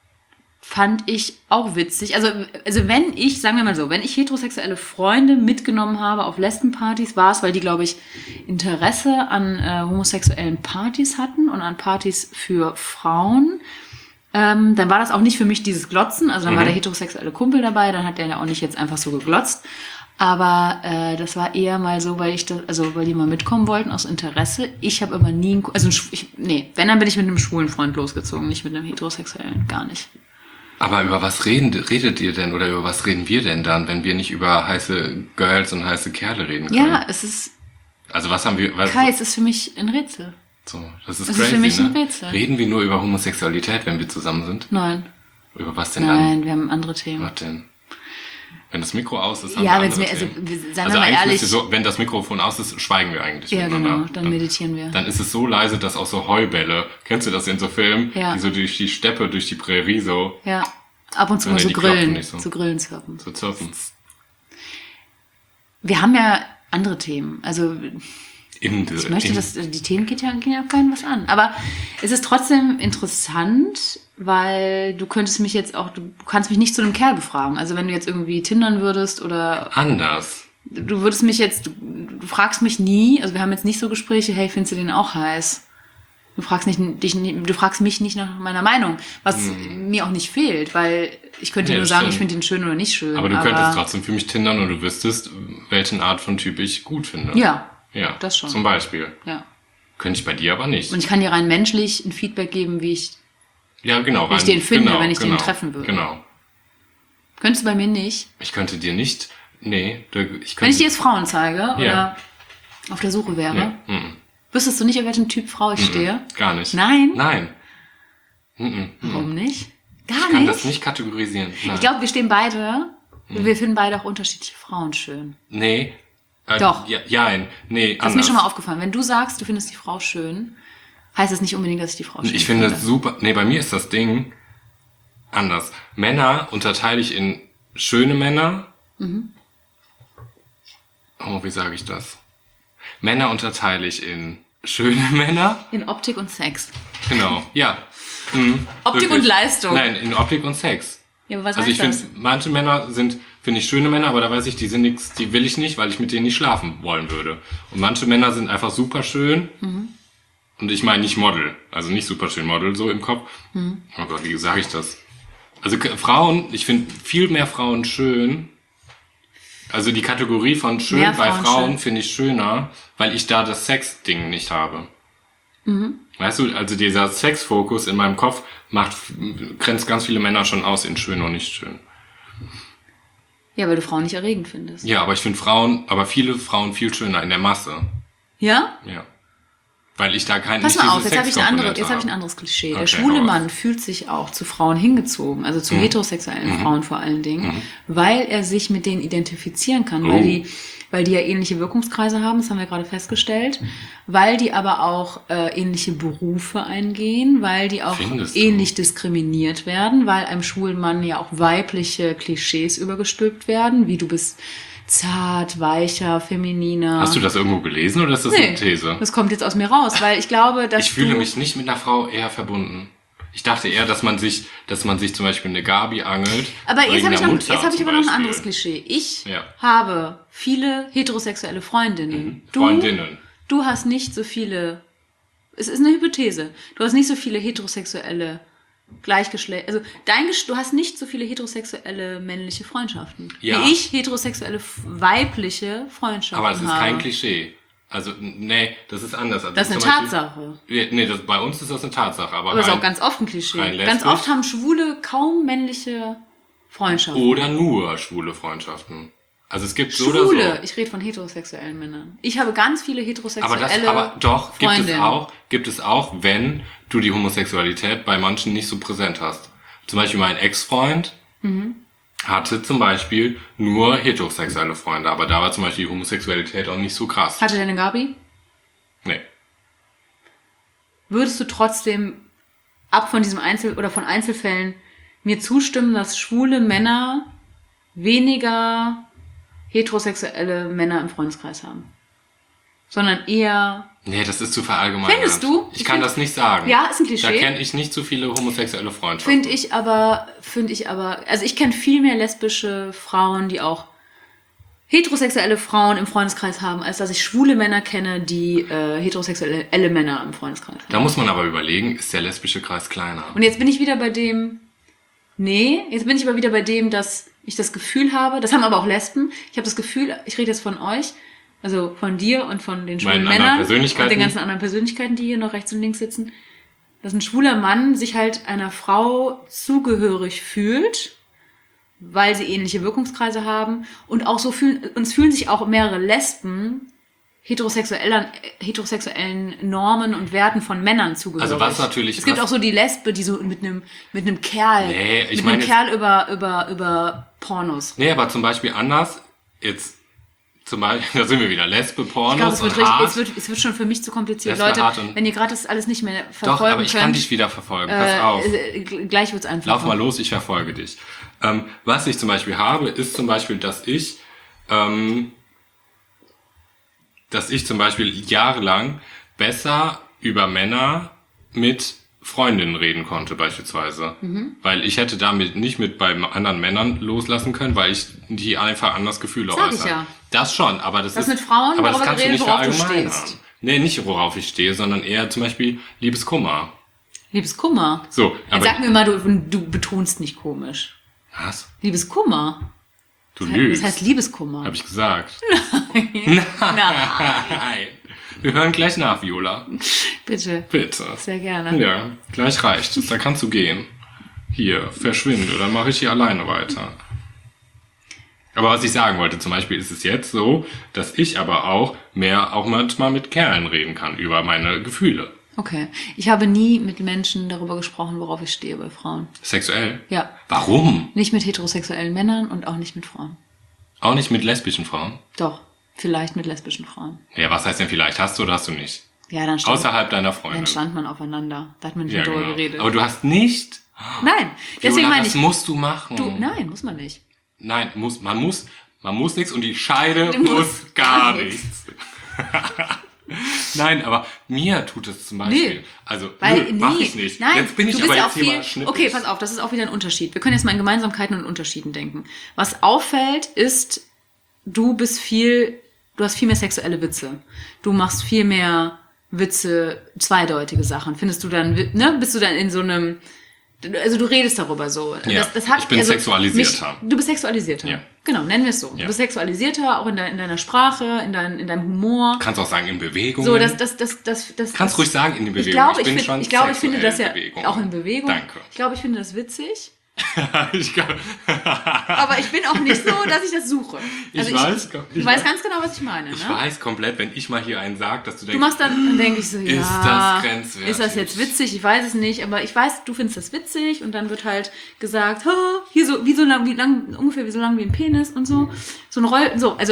S1: fand ich auch witzig. Also sagen wir mal so, wenn ich heterosexuelle Freunde mitgenommen habe auf Lesbenpartys, war es, weil die, glaube ich, Interesse an homosexuellen Partys hatten und an Partys für Frauen. Dann war das auch nicht für mich dieses Glotzen, also dann war der heterosexuelle Kumpel dabei, dann hat der ja auch nicht jetzt einfach so geglotzt. Aber das war eher mal so, weil die mal mitkommen wollten aus Interesse. Ich habe aber nie, wenn, dann bin ich mit einem schwulen Freund losgezogen, nicht mit einem heterosexuellen, gar nicht.
S3: Aber über was redet ihr denn oder über was reden wir denn dann, wenn wir nicht über heiße Girls und heiße Kerle reden können?
S1: Ja, es ist,
S3: Also was haben wir...
S1: Kai, es ist für mich ein Rätsel.
S3: So, das ist
S1: Es ist
S3: crazy,
S1: für mich ein
S3: ne?
S1: Rätsel.
S3: Reden wir nur über Homosexualität, wenn wir zusammen sind?
S1: Nein,
S3: Über was denn dann?
S1: nein, wir haben andere Themen.
S3: Was denn? Wenn das Mikro aus ist, haben
S1: Ja,
S3: wir
S1: wenn's
S3: andere
S1: mir, also,
S3: Themen.
S1: seien
S3: Also
S1: wir mal
S3: eigentlich
S1: ehrlich.
S3: müsste so, wenn das Mikrofon aus ist, schweigen wir eigentlich
S1: Ja,
S3: miteinander.
S1: genau, dann meditieren wir.
S3: Dann ist es so leise, dass auch so Heubälle, kennst du das in so Filmen,
S1: Ja.
S3: die so durch die Steppe, durch die Prärie so
S1: Ja, ab und zu
S3: Ja,
S1: mal
S3: nee,
S1: so
S3: die klopfen
S1: Grillen,
S3: nicht so.
S1: so Grillen zirpen.
S3: zirpen.
S1: Wir haben ja andere Themen, also ich möchte, die Themen gehen ja keinen was an. Aber es ist trotzdem interessant, weil du kannst mich nicht zu einem Kerl befragen. Also wenn du jetzt irgendwie tindern würdest oder
S3: Anders.
S1: du würdest mich jetzt, du fragst mich nie, also wir haben jetzt nicht so Gespräche, hey, findest du den auch heiß? Du fragst mich nicht nach meiner Meinung, was mir auch nicht fehlt, weil ich könnte
S3: Nee,
S1: nur
S3: das
S1: sagen, ich
S3: stimmt.
S1: finde ihn schön oder nicht schön.
S3: Aber du könntest trotzdem für mich tindern und du wüsstest, welchen Art von Typ ich gut finde.
S1: Ja,
S3: Ja,
S1: das schon.
S3: zum Beispiel.
S1: Ja.
S3: Könnte ich bei dir aber nicht.
S1: Und ich kann dir rein menschlich ein Feedback geben, wie ich
S3: Ja,
S1: ich den finde, wenn ich den treffen würde.
S3: Genau.
S1: Könntest du bei mir nicht.
S3: Ich könnte dir nicht, nee, ich
S1: Wenn ich
S3: könnte,
S1: dir jetzt Frauen zeige oder auf der Suche wäre, wüsstest du nicht, auf welchen Typ Frau ich stehe?
S3: gar nicht.
S1: Nein?
S3: Nein.
S1: Warum nicht? Gar
S3: Ich kann
S1: nicht?
S3: das nicht kategorisieren. Nein.
S1: Ich glaube, wir stehen beide, wir finden beide auch unterschiedliche Frauen schön.
S3: Nee.
S1: Doch.
S3: Nee,
S1: Das ist mir schon mal aufgefallen. Wenn du sagst, du findest die Frau schön, heißt das nicht unbedingt, dass ich die Frau schön
S3: Ich finde das super. Nee, bei mir ist das Ding anders. Männer unterteile ich in schöne Männer. Oh, wie sage ich das? Männer unterteile ich in schöne Männer.
S1: In Optik und Sex.
S3: Genau, ja.
S1: Optik und Leistung.
S3: Nein, in Optik und Sex.
S1: Ja, aber was
S3: Also ich
S1: heißt
S3: finde,
S1: das?
S3: manche Männer finde ich schöne Männer, aber da weiß ich, die sind nix, die will ich nicht, weil ich mit denen nicht schlafen wollen würde. Und manche Männer sind einfach super schön. Und ich meine nicht Model, also nicht super schön Model so im Kopf. Oh Gott, wie sage ich das? Also Frauen, ich finde viel mehr Frauen schön. Also die Kategorie von schön
S1: Mehr
S3: bei
S1: Frauen
S3: Frauen
S1: schön.
S3: finde ich schöner, weil ich da das Sex-Ding nicht habe. Weißt du, also dieser Sexfokus in meinem Kopf grenzt ganz viele Männer schon aus in schön und nicht schön.
S1: Ja, weil du Frauen nicht erregend findest.
S3: Ja, aber ich finde viele Frauen viel schöner in der Masse.
S1: Ja?
S3: Ja. Weil ich da
S1: Pass mal auf, jetzt habe ich ein
S3: Sexkomponente
S1: anderes Klischee. Der
S3: Okay,
S1: schwule
S3: hau raus.
S1: Mann fühlt sich auch zu Frauen hingezogen, also zu heterosexuellen Frauen vor allen Dingen, weil er sich mit denen identifizieren kann, weil die ja ähnliche Wirkungskreise haben, das haben wir gerade festgestellt, weil die aber auch ähnliche Berufe eingehen, weil die auch
S3: Findest du?
S1: ähnlich diskriminiert werden, weil einem schwulen Mann ja auch weibliche Klischees übergestülpt werden, wie du bist zart, weicher, femininer.
S3: Hast du das irgendwo gelesen oder ist das eine These?
S1: Das kommt jetzt aus mir raus, weil ich glaube, dass
S3: Ich fühle mich nicht mit einer Frau eher verbunden. Ich dachte eher, dass man sich zum Beispiel eine Gabi angelt.
S1: Aber
S3: oder
S1: jetzt habe ich,
S3: irgendeiner
S1: noch,
S3: Mutter
S1: jetzt hab ich
S3: zum
S1: aber noch ein
S3: Beispiel.
S1: anderes Klischee. Ich
S3: Ja.
S1: habe viele heterosexuelle Freundinnen.
S3: Freundinnen.
S1: Du hast nicht so viele, es ist eine Hypothese, du hast nicht so viele heterosexuelle Gleichgeschlecht, also du hast nicht so viele heterosexuelle männliche Freundschaften,
S3: Ja.
S1: wie ich heterosexuelle weibliche Freundschaften
S3: Aber das ist
S1: habe.
S3: kein Klischee. Also, nee, das ist anders. Also
S1: Das ist eine
S3: zum Beispiel-
S1: Tatsache.
S3: Nee, bei uns ist das eine Tatsache. Aber
S1: Aber es ist
S3: rein-
S1: auch ganz oft ein Klischee.
S3: rein
S1: Ganz
S3: lesbisch?
S1: oft haben Schwule kaum männliche Freundschaften.
S3: Oder nur schwule Freundschaften. Also es gibt so oder
S1: Schwule,
S3: so.
S1: ich rede von heterosexuellen Männern. Ich habe ganz viele heterosexuelle
S3: Aber doch,
S1: Freundinnen.
S3: gibt es auch, wenn du die Homosexualität bei manchen nicht so präsent hast. Zum Beispiel mein Ex-Freund hatte zum Beispiel nur heterosexuelle Freunde, aber da war zum Beispiel die Homosexualität auch nicht so krass.
S1: Hatte der eine Gabi?
S3: Nee.
S1: Würdest du trotzdem ab von diesem von Einzelfällen mir zustimmen, dass schwule Männer weniger heterosexuelle Männer im Freundeskreis haben? Sondern eher...
S3: Nee, das ist zu verallgemeinert.
S1: Findest du?
S3: Ich kann das nicht sagen.
S1: Ja, ist ein Klischee.
S3: Da kenne ich nicht so viele homosexuelle Freundschaften.
S1: Finde ich aber, also ich kenne viel mehr lesbische Frauen, die auch heterosexuelle Frauen im Freundeskreis haben, als dass ich schwule Männer kenne, die heterosexuelle Männer im Freundeskreis haben.
S3: Da muss man aber überlegen, ist der lesbische Kreis kleiner?
S1: Und jetzt bin ich wieder bei dem, jetzt bin ich aber wieder bei dem, dass ich das Gefühl habe, das haben aber auch Lesben, ich habe das Gefühl, ich rede jetzt von euch, also von dir und von den schwulen
S3: Meinen anderen
S1: Männern und
S3: Persönlichkeiten.
S1: den ganzen anderen Persönlichkeiten, die hier noch rechts und links sitzen, dass ein schwuler Mann sich halt einer Frau zugehörig fühlt, weil sie ähnliche Wirkungskreise haben und auch so uns fühlen sich auch mehrere Lesben heterosexuellen Normen und Werten von Männern zugehörig.
S3: Also was natürlich-
S1: Es gibt
S3: was-
S1: auch so die Lesbe, die so mit einem Kerl,
S3: Nee, ich
S1: mit
S3: meine
S1: einem Kerl über Pornos.
S3: Nee, aber zum Beispiel anders, jetzt zum Beispiel, da sind wir wieder, Lesbe,
S1: Ich glaube,
S3: Pornos
S1: es wird,
S3: und hart.
S1: es wird schon für mich zu kompliziert.
S3: Lesbe,
S1: Leute,
S3: hart und-
S1: wenn ihr gerade das alles nicht mehr
S3: Doch,
S1: verfolgen
S3: aber ich
S1: könnt,
S3: kann dich wieder verfolgen, pass auf.
S1: gleich wird's einfach.
S3: Lauf mal los, ich verfolge dich. Was ich zum Beispiel habe, ist zum Beispiel, dass ich zum Beispiel jahrelang besser über Männer mit Freundinnen reden konnte beispielsweise. Weil ich hätte damit nicht bei anderen Männern loslassen können, weil ich die einfach anders Gefühle
S1: Sag ich
S3: äußere.
S1: ja.
S3: Das schon, aber das ist...
S1: mit Frauen,
S3: aber das
S1: worüber
S3: kannst du
S1: geredet,
S3: nicht
S1: worauf du
S3: verallgemeinern.
S1: stehst.
S3: Nee, nicht worauf ich stehe, sondern eher zum Beispiel Liebeskummer.
S1: Liebeskummer.
S3: So,
S1: Jetzt
S3: aber...
S1: sag mir mal, du betonst nicht komisch.
S3: Was?
S1: Liebeskummer.
S3: Du lügst.
S1: Das heißt Liebeskummer.
S3: Hab ich gesagt.
S1: Nein.
S3: Nein. Wir hören gleich nach, Viola.
S1: Bitte.
S3: Bitte.
S1: Sehr gerne.
S3: Ja, gleich reicht es. Da kannst du gehen. Hier, verschwinde, dann mache ich hier alleine weiter. Aber was ich sagen wollte, zum Beispiel ist es jetzt so, dass ich aber auch manchmal mit Kerlen reden kann über meine Gefühle.
S1: Okay. Ich habe nie mit Menschen darüber gesprochen, worauf ich stehe bei Frauen.
S3: Sexuell?
S1: Ja.
S3: Warum?
S1: Nicht mit heterosexuellen Männern und auch nicht mit Frauen.
S3: Auch nicht mit lesbischen Frauen?
S1: Doch. Vielleicht mit lesbischen Frauen.
S3: Ja, was heißt denn vielleicht? Hast du oder hast du nicht?
S1: Ja, dann stand,
S3: Außerhalb deiner Freundin.
S1: dann stand man aufeinander. Da hat man nicht
S3: Ja,
S1: mehr drüber
S3: genau.
S1: geredet.
S3: Aber du hast nicht...
S1: Nein. Deswegen
S3: Viola,
S1: meine
S3: das
S1: ich.
S3: musst du machen.
S1: Nein, muss man nicht.
S3: Nein, man muss nichts und die Scheide
S1: Du
S3: muss
S1: musst
S3: gar
S1: gar
S3: nichts. Nein, aber mir tut es zum Beispiel.
S1: Nee.
S3: Also,
S1: Weil,
S3: mach ich nicht.
S1: Nein,
S3: Jetzt bin ich
S1: du bist
S3: aber
S1: ja
S3: jetzt
S1: auch
S3: hier
S1: viel.
S3: mal schnippisch.
S1: Okay, pass auf, das ist auch wieder ein Unterschied. Wir können jetzt mal in Gemeinsamkeiten und Unterschieden denken. Was auffällt, ist, du hast viel mehr sexuelle Witze. Du machst viel mehr Witze, zweideutige Sachen. Findest du dann, ne, bist du dann in so einem, also du redest darüber so.
S3: Ja, ich bin sexualisierter.
S1: Du bist sexualisierter.
S3: Ja.
S1: Genau, nennen wir es so.
S3: Ja.
S1: Du bist sexualisierter, auch in deiner Sprache, in deinem Humor.
S3: Kannst auch sagen, in Bewegung.
S1: So, das
S3: Kannst ruhig sagen, in die Bewegung.
S1: Ich glaube, ich finde das ja
S3: Bewegung.
S1: auch in Bewegung.
S3: Danke.
S1: Ich glaube, ich finde das witzig.
S3: Ich glaub,
S1: Aber ich bin auch nicht so, dass ich das suche.
S3: Ich weiß
S1: ganz genau, was ich meine.
S3: ich
S1: Ne?
S3: weiß komplett, wenn ich mal hier einen sag, dass du denkst,
S1: Du machst dann denke ich so, ja,
S3: ist das grenzwertig?
S1: Ist das jetzt witzig? Ich weiß es nicht, aber ich weiß, du findest das witzig und dann wird halt gesagt, hier so ungefähr wie so lang wie ein Penis und so, also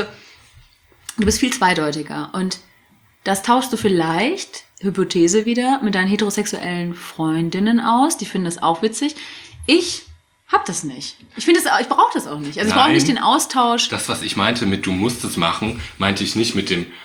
S1: du bist viel zweideutiger und das tauschst du vielleicht, Hypothese wieder, mit deinen heterosexuellen Freundinnen aus, die finden das auch witzig. Ich hab das nicht. Ich brauche das auch nicht. Also ich brauche nicht den Austausch.
S3: Das, was ich meinte mit du musst es machen, meinte ich nicht mit dem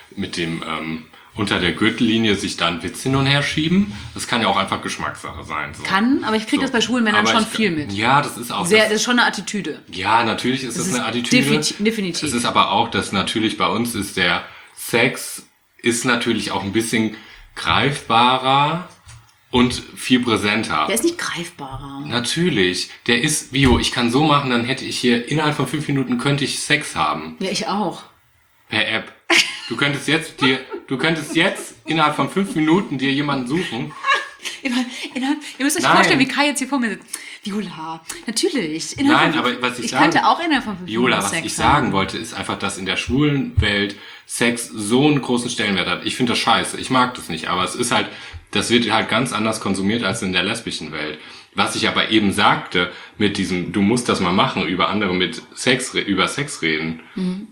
S3: unter der Gürtellinie sich dann Witz hin und her schieben. Das kann ja auch einfach Geschmackssache sein. So.
S1: Kann, aber ich kriege das bei schwulen Männern schon viel mit.
S3: Ja, das ist auch
S1: Das ist schon eine Attitüde.
S3: Ja, natürlich ist das eine Attitüde.
S1: Definitiv.
S3: Es ist aber auch, dass natürlich bei uns ist der Sex ist natürlich auch ein bisschen greifbarer und viel präsenter.
S1: Der ist nicht greifbarer.
S3: Natürlich. Der ist, Vio, ich kann so machen, dann hätte ich hier innerhalb von 5 Minuten könnte ich Sex haben.
S1: Ja, ich auch.
S3: Per App. Du könntest jetzt innerhalb von 5 Minuten dir jemanden suchen.
S1: Ihr müsst euch vorstellen, wie Kai jetzt hier vor mir sitzt. Viola, natürlich.
S3: Nein, aber was ich
S1: könnte auch innerhalb von 5
S3: Viola,
S1: Minuten
S3: was
S1: Sex
S3: ich sagen wollte, ist einfach, dass in der schwulen Welt Sex so einen großen Stellenwert hat. Ich finde das scheiße. Ich mag das nicht. Aber es ist halt, das wird halt ganz anders konsumiert als in der lesbischen Welt. Was ich aber eben sagte, mit diesem, du musst das mal machen, über andere über Sex reden. Mhm.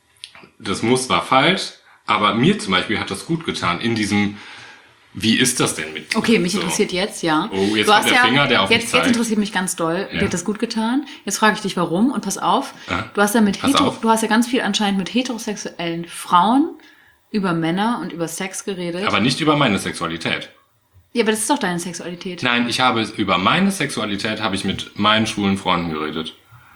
S3: Das war falsch, aber mir zum Beispiel hat das gut getan in diesem, wie ist das denn mit dir?
S1: Okay, mich interessiert jetzt, ja.
S3: Oh, jetzt kommt der Finger, der auf mich zeigt.
S1: Jetzt interessiert mich ganz doll.
S3: Ja.
S1: Dir hat das gut getan. Jetzt frage ich dich, warum. Und pass auf, du hast ja ganz viel anscheinend mit heterosexuellen Frauen über Männer und über Sex geredet.
S3: Aber nicht über meine Sexualität.
S1: Ja, aber das ist doch deine Sexualität.
S3: Nein, über meine Sexualität habe ich mit meinen schwulen Freunden geredet.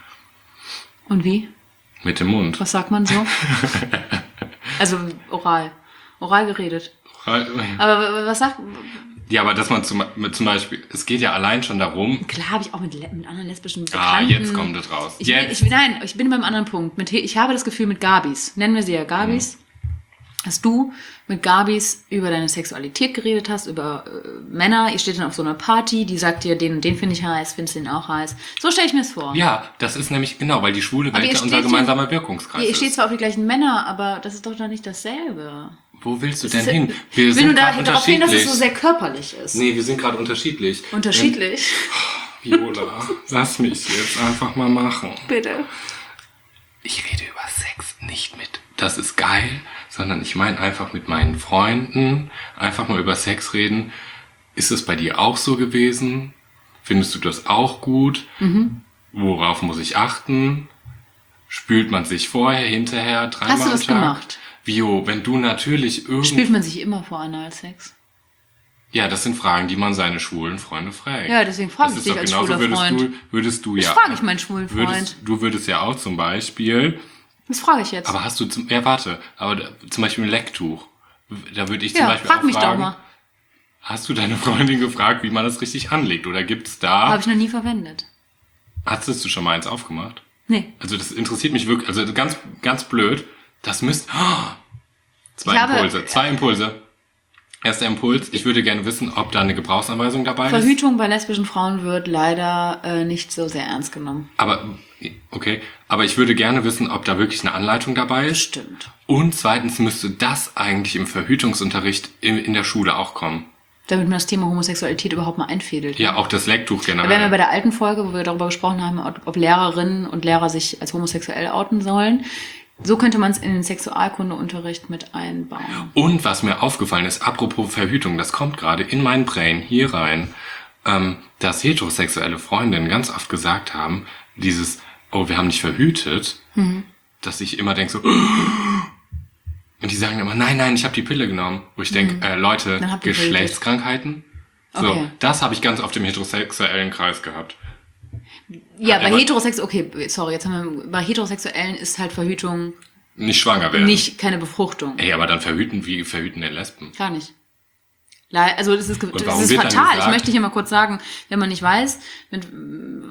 S1: Und wie?
S3: Mit dem Mund.
S1: Was sagt man so? Also oral. Oral geredet. Aber was sagt...
S3: Ja, aber dass man zum Beispiel, es geht ja allein schon darum...
S1: Klar habe ich auch mit anderen lesbischen Bekannten...
S3: Ah, jetzt kommt es raus.
S1: Ich bin beim anderen Punkt. Ich habe das Gefühl mit Gabis, nennen wir sie ja Gabis, dass du mit Gabis über deine Sexualität geredet hast, über Männer. Ihr steht dann auf so einer Party, die sagt dir, den und den finde ich heiß, findest du den auch heiß. So stelle ich mir das vor.
S3: Ja, das ist nämlich genau, weil die schwule Welt unser gemeinsamer Wirkungskreis ist.
S1: Ihr steht zwar auf die gleichen Männer, aber das ist doch dann nicht dasselbe.
S3: Wo willst du denn hin?
S1: Wir sind gerade darauf hin, dass es so sehr körperlich ist.
S3: Nee, wir sind gerade unterschiedlich.
S1: Unterschiedlich?
S3: Viola, lass mich jetzt einfach mal machen.
S1: Bitte.
S3: Ich rede über Sex nicht mit, das ist geil, sondern ich meine einfach mit meinen Freunden, einfach mal über Sex reden. Ist es bei dir auch so gewesen? Findest du das auch gut? Mhm. Worauf muss ich achten? Spült man sich vorher, hinterher, 3 Mal am Tag?
S1: Hast du das gemacht?
S3: Vio, wenn du natürlich
S1: Spült man sich immer vor Analsex?
S3: Ja, das sind Fragen, die man seine schwulen Freunde fragt.
S1: Ja, deswegen frage ich dich als schwuler Freund.
S3: Würdest du ja.
S1: Das frage ich meinen schwulen Freund.
S3: Du würdest ja auch zum Beispiel.
S1: Das frage ich jetzt.
S3: Aber hast du zum Beispiel ein Lecktuch. Da würde ich zum Beispiel
S1: frag
S3: auch
S1: mich
S3: fragen,
S1: doch mal.
S3: Hast du deine Freundin gefragt, wie man das richtig anlegt? Oder gibt's da...
S1: Habe ich noch nie verwendet.
S3: Hattest du schon mal eins aufgemacht?
S1: Nee.
S3: Also das interessiert mich wirklich, also ganz, ganz blöd. Das müsste... Zwei Impulse. Erster Impuls, ich würde gerne wissen, ob da eine Gebrauchsanweisung dabei ist.
S1: Verhütung bei lesbischen Frauen wird leider nicht so sehr ernst genommen.
S3: Aber ich würde gerne wissen, ob da wirklich eine Anleitung dabei ist.
S1: Bestimmt.
S3: Und zweitens müsste das eigentlich im Verhütungsunterricht in der Schule auch kommen.
S1: Damit man das Thema Homosexualität überhaupt mal einfädelt.
S3: Ja, auch das Lecktuch generell.
S1: Da wären wir bei der alten Folge, wo wir darüber gesprochen haben, ob Lehrerinnen und Lehrer sich als homosexuell outen sollen. So könnte man es in den Sexualkundeunterricht mit einbauen.
S3: Und was mir aufgefallen ist, apropos Verhütung, das kommt gerade in mein Brain hier rein, dass heterosexuelle Freundinnen ganz oft gesagt haben, dieses, oh, wir haben nicht verhütet, dass ich immer denke so, und die sagen immer, nein, ich habe die Pille genommen. Wo ich denke, Leute, Geschlechtskrankheiten, so,
S1: okay.
S3: Das habe ich ganz oft im heterosexuellen Kreis gehabt.
S1: Ja, bei bei Heterosexuellen ist halt Verhütung
S3: nicht schwanger werden.
S1: Keine Befruchtung.
S3: Ey, aber dann verhüten denn Lesben?
S1: Gar nicht. Also das ist fatal. Ich möchte hier mal kurz sagen, wenn man nicht weiß, wenn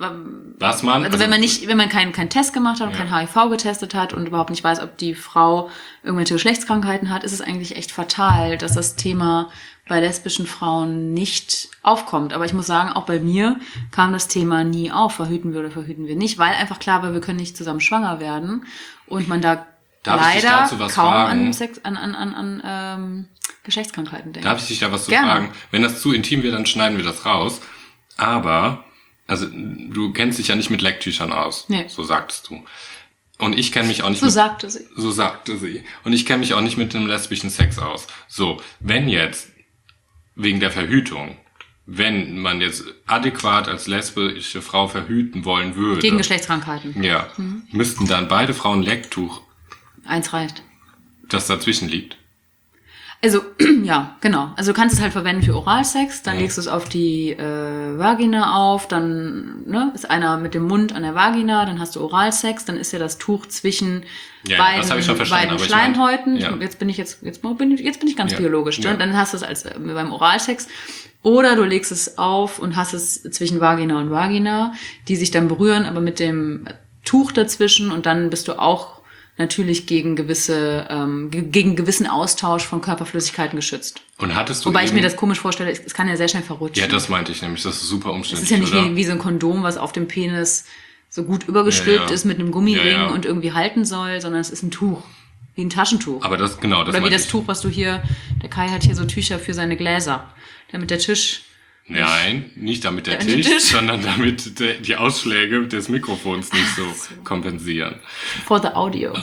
S1: man keinen Test gemacht hat und kein HIV getestet hat und überhaupt nicht weiß, ob die Frau irgendwelche Geschlechtskrankheiten hat, ist es eigentlich echt fatal, dass das Thema bei lesbischen Frauen nicht aufkommt. Aber ich muss sagen, auch bei mir kam das Thema nie auf, verhüten wir oder verhüten wir nicht, weil einfach klar war, wir können nicht zusammen schwanger werden und man da leider kaum an Geschlechtskrankheiten denkt.
S3: Darf ich dich da was zu fragen? Wenn das zu intim wird, dann schneiden wir das raus. Aber, also du kennst dich ja nicht mit Lecktüchern aus.
S1: Nee.
S3: So sagtest du. Und ich kenne mich auch nicht
S1: So sagte sie.
S3: Und ich kenne mich auch nicht mit dem lesbischen Sex aus. So, wenn jetzt wegen der Verhütung, wenn man jetzt adäquat als lesbische Frau verhüten wollen würde.
S1: Gegen Geschlechtskrankheiten.
S3: Ja. Müssten dann beide Frauen Lecktuch.
S1: Eins reicht.
S3: Das dazwischen liegt.
S1: Also, ja, genau. Also du kannst es halt verwenden für Oralsex, dann legst du es auf die Vagina auf, dann ist einer mit dem Mund an der Vagina, dann hast du Oralsex, dann ist ja das Tuch zwischen beiden Schleimhäuten. Jetzt bin ich ganz biologisch. Ja. Dann hast du es als beim Oralsex. Oder du legst es auf und hast es zwischen Vagina und Vagina, die sich dann berühren, aber mit dem Tuch dazwischen und dann bist du auch natürlich gegen gewissen Austausch von Körperflüssigkeiten geschützt.
S3: Und hattest du
S1: Wobei ich mir das komisch vorstelle, es kann ja sehr schnell verrutschen.
S3: Ja, das meinte ich nämlich, das ist super umständlich.
S1: Es ist ja nicht wie so ein Kondom, was auf dem Penis so gut übergestülpt ist mit einem Gummiring und irgendwie halten soll, sondern es ist ein Tuch, wie ein Taschentuch.
S3: Aber das
S1: oder wie das Tuch, was du hier, der Kai hat hier so Tücher für seine Gläser, damit der Tisch...
S3: Nein, nicht damit der Tisch, sondern damit die Ausschläge des Mikrofons nicht so kompensieren.
S1: For the audio.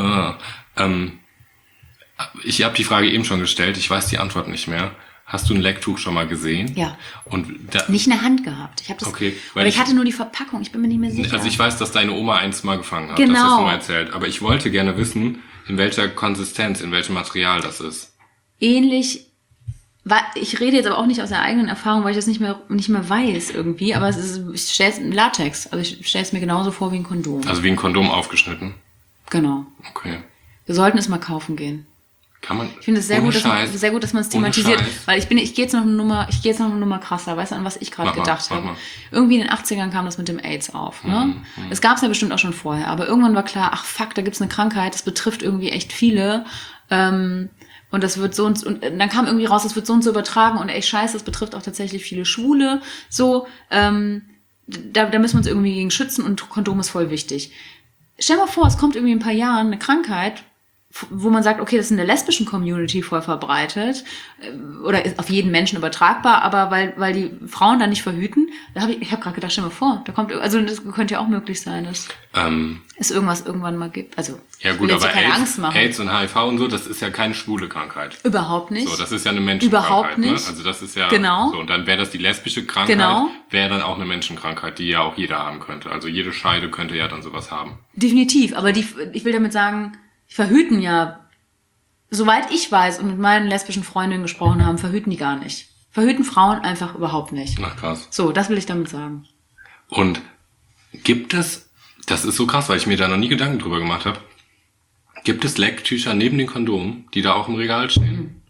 S3: Ich habe die Frage eben schon gestellt, ich weiß die Antwort nicht mehr. Hast du ein Lecktuch schon mal gesehen?
S1: Ja.
S3: Und
S1: nicht in der Hand gehabt. Ich habe das.
S3: Okay,
S1: weil ich hatte nur die Verpackung. Ich bin mir nicht mehr sicher.
S3: Also ich weiß, dass deine Oma eins mal gefangen hat.
S1: Genau.
S3: Das hast du mal erzählt. Aber ich wollte gerne wissen, in welcher Konsistenz, in welchem Material das ist.
S1: Ähnlich. Ich rede jetzt aber auch nicht aus der eigenen Erfahrung, weil ich das nicht mehr weiß irgendwie. Aber ich stelle es in Latex. Also ich stelle es mir genauso vor wie ein Kondom.
S3: Also wie ein Kondom aufgeschnitten.
S1: Genau.
S3: Okay.
S1: Wir sollten es mal kaufen gehen.
S3: Kann man?
S1: Ich finde es sehr gut, dass man es thematisiert, weil ich gehe jetzt noch eine Nummer krasser, weißt du, an was ich gerade gedacht habe. Irgendwie in den 80ern kam das mit dem AIDS auf, ne? Es gab es ja bestimmt auch schon vorher, aber irgendwann war klar, ach fuck, da gibt's eine Krankheit, das betrifft irgendwie echt viele, und das wird und dann kam irgendwie raus, das wird so und so übertragen und ey, scheiße, das betrifft auch tatsächlich viele Schwule, so, da müssen wir uns irgendwie gegen schützen und Kondom ist voll wichtig. Stell dir mal vor, es kommt irgendwie in ein paar Jahren eine Krankheit, wo man sagt, okay, das ist in der lesbischen Community voll verbreitet oder ist auf jeden Menschen übertragbar, aber weil die Frauen da nicht verhüten, ich habe gerade gedacht, stell dir mal vor, das könnte ja auch möglich sein, dass es irgendwann mal gibt. Also
S3: ja gut, aber
S1: keine Angst machen.
S3: AIDS und HIV und so, das ist ja keine schwule Krankheit.
S1: Überhaupt nicht.
S3: So, das ist ja eine Menschenkrankheit.
S1: Überhaupt nicht.
S3: Ne? Also das ist ja
S1: genau.
S3: So, und dann wäre das die lesbische Krankheit, wäre dann auch eine Menschenkrankheit, die ja auch jeder haben könnte. Also jede Scheide könnte ja dann sowas haben.
S1: Definitiv, aber ich will damit sagen, die verhüten ja, soweit ich weiß und mit meinen lesbischen Freundinnen gesprochen haben, verhüten die gar nicht. Verhüten Frauen einfach überhaupt nicht.
S3: Ach krass.
S1: So, das will ich damit sagen.
S3: Und gibt es, das ist so krass, weil ich mir da noch nie Gedanken drüber gemacht habe, gibt es Lecktücher neben den Kondomen, die da auch im Regal stehen?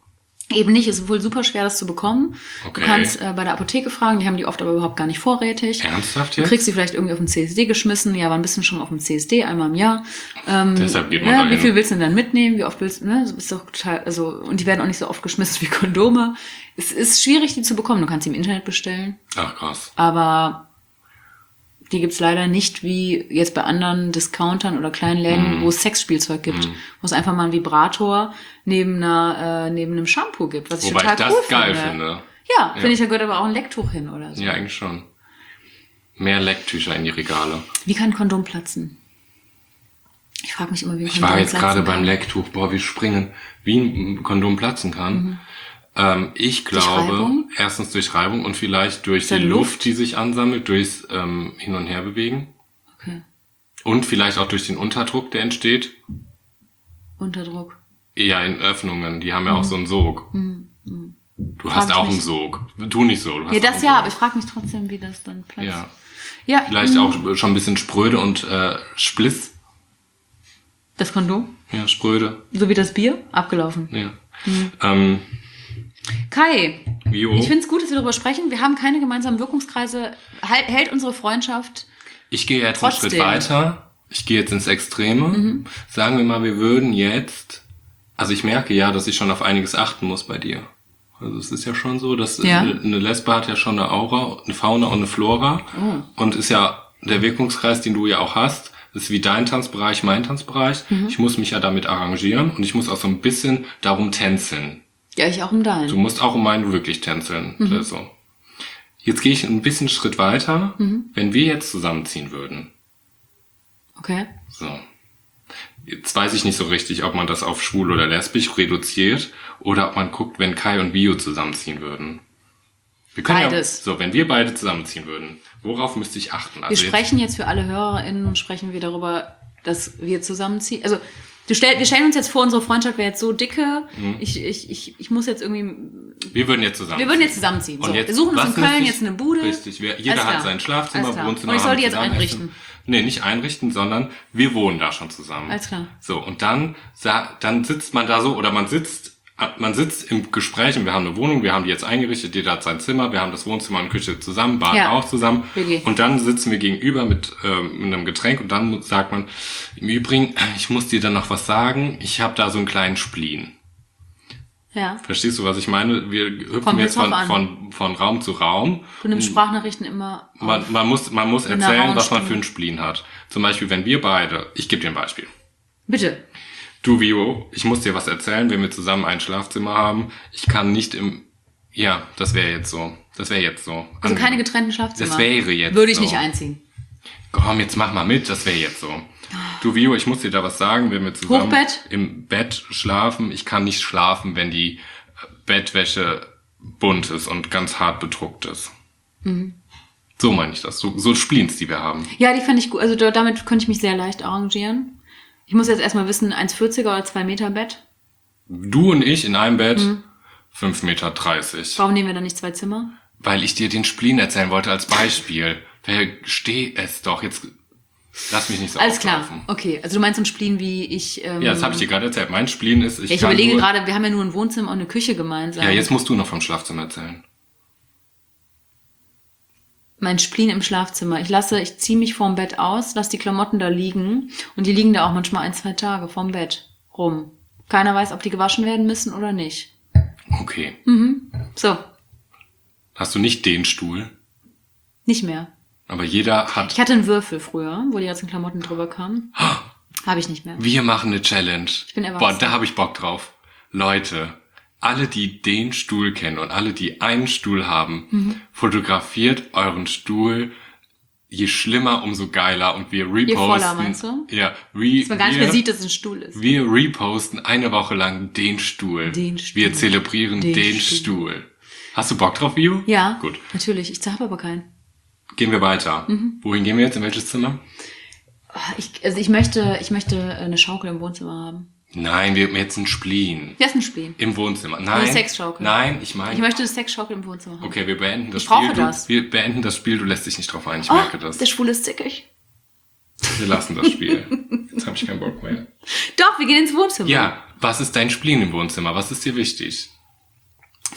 S1: Eben nicht, ist wohl super schwer, das zu bekommen.
S3: Okay.
S1: Du kannst bei der Apotheke fragen, die haben die oft aber überhaupt gar nicht vorrätig.
S3: Ernsthaft
S1: Du
S3: jetzt?
S1: kriegst sie vielleicht irgendwie auf den CSD geschmissen. Ja, wann bist du schon auf dem CSD? Einmal im Jahr.
S3: Deshalb geht man
S1: ja,
S3: dahin.
S1: wie viel willst du denn dann mitnehmen? Wie oft willst du, ne? Das ist doch total, also, und die werden auch nicht so oft geschmissen wie Kondome. Es ist schwierig, die zu bekommen. Du kannst sie im Internet bestellen.
S3: Ach, krass.
S1: Aber die gibt's leider nicht wie jetzt bei anderen Discountern oder kleinen Läden, wo es Sexspielzeug gibt. Wo es einfach mal einen Vibrator neben einem Shampoo gibt, was ich
S3: Wobei ich
S1: total
S3: das
S1: cool
S3: geil
S1: finde.
S3: finde.
S1: Ja, finde ich, da gehört aber auch ein Lecktuch hin oder so.
S3: Ja, eigentlich schon. Mehr Lecktücher in die Regale.
S1: Wie kann ein Kondom platzen? Ich frage mich immer, wie ein
S3: Ich
S1: Kondom
S3: war jetzt
S1: platzen
S3: gerade
S1: kann.
S3: beim Lecktuch. Boah, wir springen. Wie ein Kondom platzen kann. Ich glaube,
S1: Reibung?
S3: erstens durch Reibung und vielleicht durch die
S1: der
S3: Luft, die sich ansammelt, durchs Hin- und Herbewegen.
S1: Okay.
S3: Und vielleicht auch durch den Unterdruck, der entsteht.
S1: Unterdruck.
S3: Ja, in Öffnungen. Die haben ja auch so einen Sog. Du hast
S1: Frag
S3: auch
S1: mich.
S3: einen Sog. Du nicht so. Du hast
S1: Ja,
S3: auch
S1: das
S3: einen
S1: ja,
S3: Sog.
S1: aber ich frage mich trotzdem, wie das dann platzt.
S3: Ja.
S1: Ja,
S3: Vielleicht auch schon ein bisschen spröde und Spliss.
S1: das Kondom,
S3: Ja, spröde.
S1: so wie das Bier, abgelaufen.
S3: Ja.
S1: Kai,
S3: Jo.
S1: ich finde es gut, dass wir darüber sprechen. Wir haben keine gemeinsamen Wirkungskreise. Hält unsere Freundschaft.
S3: Ich gehe jetzt einen
S1: Trotzdem.
S3: Schritt weiter. Ich gehe jetzt ins Extreme. Sagen wir mal, wir würden jetzt, also ich merke ja, dass ich schon auf einiges achten muss bei dir. Also es ist ja schon so, dass
S1: Ja.
S3: eine Lesbe hat ja schon eine Aura, eine Fauna und eine Flora. Und ist ja der Wirkungskreis, den du ja auch hast, ist wie dein Tanzbereich, mein Tanzbereich. Ich muss mich ja damit arrangieren und ich muss auch so ein bisschen darum tänzeln.
S1: Ja, ich auch um deinen.
S3: Du musst auch um meinen wirklich tänzeln. Also. Jetzt gehe ich ein bisschen Schritt weiter. Wenn wir jetzt zusammenziehen würden.
S1: Okay.
S3: So. Jetzt weiß ich nicht so richtig, ob man das auf schwul oder lesbisch reduziert oder ob man guckt, wenn Kai und Bio zusammenziehen würden. Wir können
S1: Beides.
S3: Ja, so, wenn wir beide zusammenziehen würden, worauf müsste ich achten?
S1: Wir
S3: Also
S1: sprechen jetzt für alle HörerInnen, sprechen wir darüber, dass wir zusammenziehen. Also, wir stellen uns jetzt vor, unsere Freundschaft wäre jetzt so dicke. Ich muss jetzt irgendwie,
S3: wir würden jetzt zusammenziehen.
S1: wir würden jetzt zusammenziehen. So,
S3: Und jetzt,
S1: wir suchen uns
S3: was
S1: in Köln
S3: müsste ich-
S1: jetzt eine Bude.
S3: Richtig, jeder
S1: Alles
S3: hat
S1: klar.
S3: sein Schlafzimmer,
S1: Alles klar.
S3: Wohnzimmer.
S1: Und ich soll
S3: haben
S1: die jetzt
S3: zusammen
S1: einrichten.
S3: Essen. Nee, nicht einrichten, sondern wir wohnen da schon zusammen.
S1: Alles klar.
S3: So, und dann sitzt man da so, oder man sitzt im Gespräch und wir haben eine Wohnung, wir haben die jetzt eingerichtet, jeder hat sein Zimmer, wir haben das Wohnzimmer und Küche zusammen, Bad
S1: Ja.
S3: auch zusammen.
S1: WG.
S3: Und dann sitzen wir gegenüber mit einem Getränk und dann sagt man, im Übrigen, ich muss dir dann noch was sagen, ich habe da so einen kleinen Spleen.
S1: Ja.
S3: Verstehst du, was ich meine? Wir hüpfen
S1: Kommt
S3: jetzt
S1: jetzt drauf
S3: von Raum zu Raum.
S1: Du nimmst Sprachnachrichten immer auf.
S3: Man muss
S1: einer
S3: erzählen,
S1: rauen
S3: was man
S1: Stimme.
S3: für einen Spleen hat. Zum Beispiel, wenn wir beide, ich gebe dir ein Beispiel.
S1: Bitte.
S3: Du, Vio, ich muss dir was erzählen, wenn wir zusammen ein Schlafzimmer haben. Ich kann nicht ja, das wäre jetzt so.
S1: Also keine getrennten Schlafzimmer.
S3: Das wäre jetzt
S1: Würde ich
S3: so.
S1: nicht einziehen.
S3: Komm, jetzt mach mal mit, das wäre jetzt so. Du, Vio, ich muss dir da was sagen, wenn wir zusammen
S1: Hochbett?
S3: im Bett schlafen. Ich kann nicht schlafen, wenn die Bettwäsche bunt ist und ganz hart bedruckt ist. So meine ich das. So Spleens, die wir haben.
S1: Ja, die fand ich gut. Also damit könnte ich mich sehr leicht arrangieren. Ich muss jetzt erstmal wissen, 1,40er oder 2 Meter Bett.
S3: Du und ich in einem Bett, 5,30 Meter.
S1: Warum nehmen wir dann nicht 2 Zimmer?
S3: Weil ich dir den Spleen erzählen wollte als Beispiel. Versteh es doch. Jetzt lass mich nicht so
S1: Alles klar.
S3: auflaufen.
S1: Okay, also du meinst so ein Spleen wie ich...
S3: Ja, das habe ich dir gerade erzählt. Mein Spleen ist,
S1: ich überlege gerade, wir haben ja nur ein Wohnzimmer und eine Küche gemeinsam.
S3: Ja, jetzt musst du noch vom Schlafzimmer erzählen.
S1: Mein Spleen im Schlafzimmer. Ich ziehe mich vorm Bett aus, lasse die Klamotten da liegen und die liegen da auch manchmal 1-2 Tage vorm Bett rum. Keiner weiß, ob die gewaschen werden müssen oder nicht.
S3: Okay.
S1: So,
S3: Hast du nicht den Stuhl?
S1: nicht mehr.
S3: Aber jeder hat...
S1: Ich hatte einen Würfel früher, wo die ganzen Klamotten drüber kamen. Habe ich nicht mehr.
S3: Wir machen eine Challenge.
S1: bin erwachsen.
S3: Boah, da habe ich Bock drauf. Leute, alle, die den Stuhl kennen und alle, die einen Stuhl haben, fotografiert euren Stuhl. Je schlimmer, umso geiler. Und wir reposten...
S1: voller, meinst du?
S3: Ja,
S1: Dass man gar nicht mehr sieht, dass es ein Stuhl ist.
S3: wir reposten eine Woche lang den Stuhl.
S1: Den Stuhl.
S3: Wir zelebrieren den Stuhl. Hast du Bock drauf, Vio?
S1: Ja,
S3: Gut.
S1: natürlich. Ich habe aber keinen.
S3: Gehen wir weiter. Wohin gehen wir jetzt? In welches Zimmer?
S1: Ich möchte eine Schaukel im Wohnzimmer haben.
S3: Nein, wir haben jetzt einen Spleen.
S1: Wer ist ein Spleen?
S3: Im Wohnzimmer. Nein.
S1: Eine Sexschaukel.
S3: Nein, ich meine...
S1: Ich möchte eine Sexschaukel im Wohnzimmer haben.
S3: Okay, wir beenden das
S1: Ich brauche
S3: Spiel.
S1: das.
S3: Wir beenden das Spiel, du lässt dich nicht drauf ein, ich merke das.
S1: Der Schwule ist zickig.
S3: Wir lassen das Spiel. Jetzt habe ich keinen Bock mehr.
S1: Doch, wir gehen ins Wohnzimmer.
S3: Ja, was ist dein Spleen im Wohnzimmer? Was ist dir wichtig?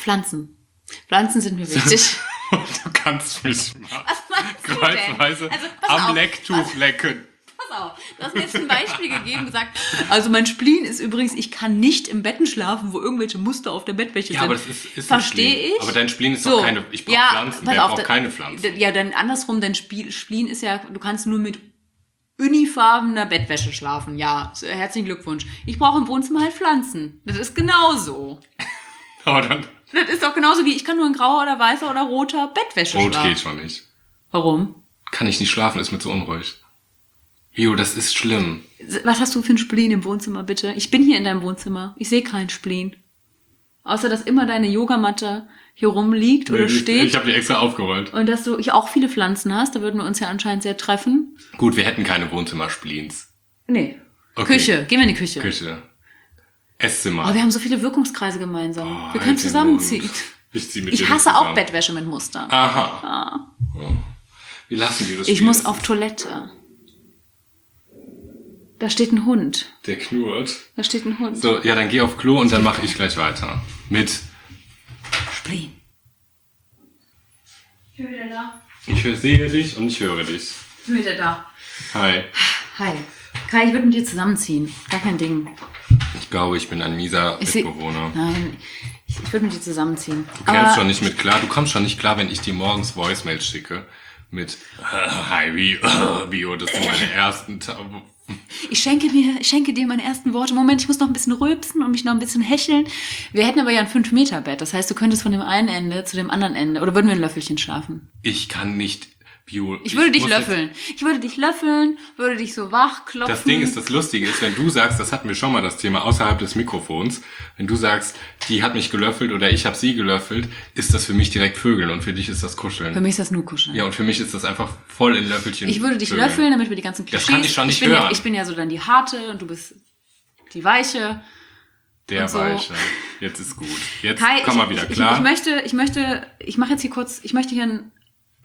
S1: Pflanzen. Pflanzen sind mir wichtig.
S3: Du kannst mich mal
S1: Was meinst du denn?
S3: kreuzweise
S1: Also, pass
S3: am
S1: auf.
S3: Lecktuch lecken.
S1: Pass auf, du hast mir jetzt ein Beispiel gegeben, gesagt, also mein Spleen ist übrigens, ich kann nicht im Betten schlafen, wo irgendwelche Muster auf der Bettwäsche
S3: Ja,
S1: sind.
S3: aber das ist
S1: Verstehe
S3: Spleen.
S1: ich.
S3: Aber dein Spleen ist doch keine, ich brauche Pflanzen,
S1: pass
S3: der
S1: auf,
S3: braucht keine Pflanzen.
S1: Ja, dann andersrum, dein Spleen ist ja, du kannst nur mit unifarbener Bettwäsche schlafen. Ja, herzlichen Glückwunsch. Ich brauche im Wohnzimmer halt Pflanzen. Das ist genauso.
S3: Aber dann,
S1: Das ist doch genauso wie, ich kann nur in grauer oder weißer oder roter Bettwäsche
S3: rot
S1: schlafen.
S3: geht schon nicht.
S1: Warum?
S3: Kann ich nicht schlafen, ist mir zu unruhig. Jo, das ist schlimm.
S1: Was hast du für ein Spleen im Wohnzimmer, bitte? Ich bin hier in deinem Wohnzimmer. Ich sehe keinen Spleen. Außer, dass immer deine Yogamatte hier rumliegt oder steht.
S3: Ich habe die extra aufgerollt.
S1: Und dass du hier auch viele Pflanzen hast. Da würden wir uns ja anscheinend sehr treffen.
S3: Gut, wir hätten keine Wohnzimmerspleens.
S1: Nee.
S3: Okay.
S1: Küche. Gehen wir in die Küche.
S3: Küche. Esszimmer.
S1: Oh, wir haben so viele Wirkungskreise gemeinsam.
S3: Oh,
S1: wir
S3: halt
S1: können
S3: den
S1: zusammenziehen.
S3: Mund. Ich zieh mit dir
S1: Ich hasse
S3: zusammen.
S1: auch Bettwäsche mit Muster.
S3: Aha. Oh. Wie lassen die das
S1: Ich
S3: Spiel?
S1: muss
S3: Das
S1: auf Toilette. Da steht ein Hund.
S3: Der knurrt.
S1: Da steht ein Hund.
S3: So, ja, dann geh auf Klo und dann mache ich gleich weiter. Mit.
S1: Spleen. Ich bin wieder da.
S3: Sehe dich und ich höre dich.
S1: Ich bin wieder da.
S3: Hi.
S1: Hi. Kai, ich würde mit dir zusammenziehen. Gar kein Ding.
S3: Ich glaube, ich bin ein mieser Mitbewohner.
S1: Nein, ich würde mit dir zusammenziehen.
S3: Du kommst schon nicht mit klar. Du kommst schon nicht klar, wenn ich dir morgens Voicemails schicke. Mit Hi, Bio, das sind meine ersten
S1: Ich schenke dir meine ersten Worte. Moment, ich muss noch ein bisschen rülpsen und mich noch ein bisschen hecheln. Wir hätten aber ja ein 5-Meter-Bett. Das heißt, du könntest von dem einen Ende zu dem anderen Ende. Oder würden wir ein Löffelchen schlafen?
S3: Ich kann nicht Bio.
S1: Ich würde dich
S3: muss
S1: löffeln. Ich würde dich löffeln, würde dich so wach klopfen.
S3: Das Ding ist, das Lustige ist, wenn du sagst, das hatten wir schon mal das Thema außerhalb des Mikrofons, wenn du sagst, die hat mich gelöffelt oder ich habe sie gelöffelt, ist das für mich direkt Vögeln und für dich ist das Kuscheln.
S1: Für mich ist das nur Kuscheln.
S3: Ja, und für mich ist das einfach voll in Löffelchen.
S1: Ich würde dich
S3: Vögeln.
S1: löffeln, damit wir die ganzen Klischees...
S3: Das kann ich schon nicht
S1: hören.
S3: hören.
S1: Ich bin ja so dann die Harte und du bist die Weiche.
S3: Der
S1: und so.
S3: Weiche. Jetzt ist gut. Jetzt
S1: Kai,
S3: komm mal wieder klar.
S1: Ich mache jetzt hier kurz, ich möchte hier ein...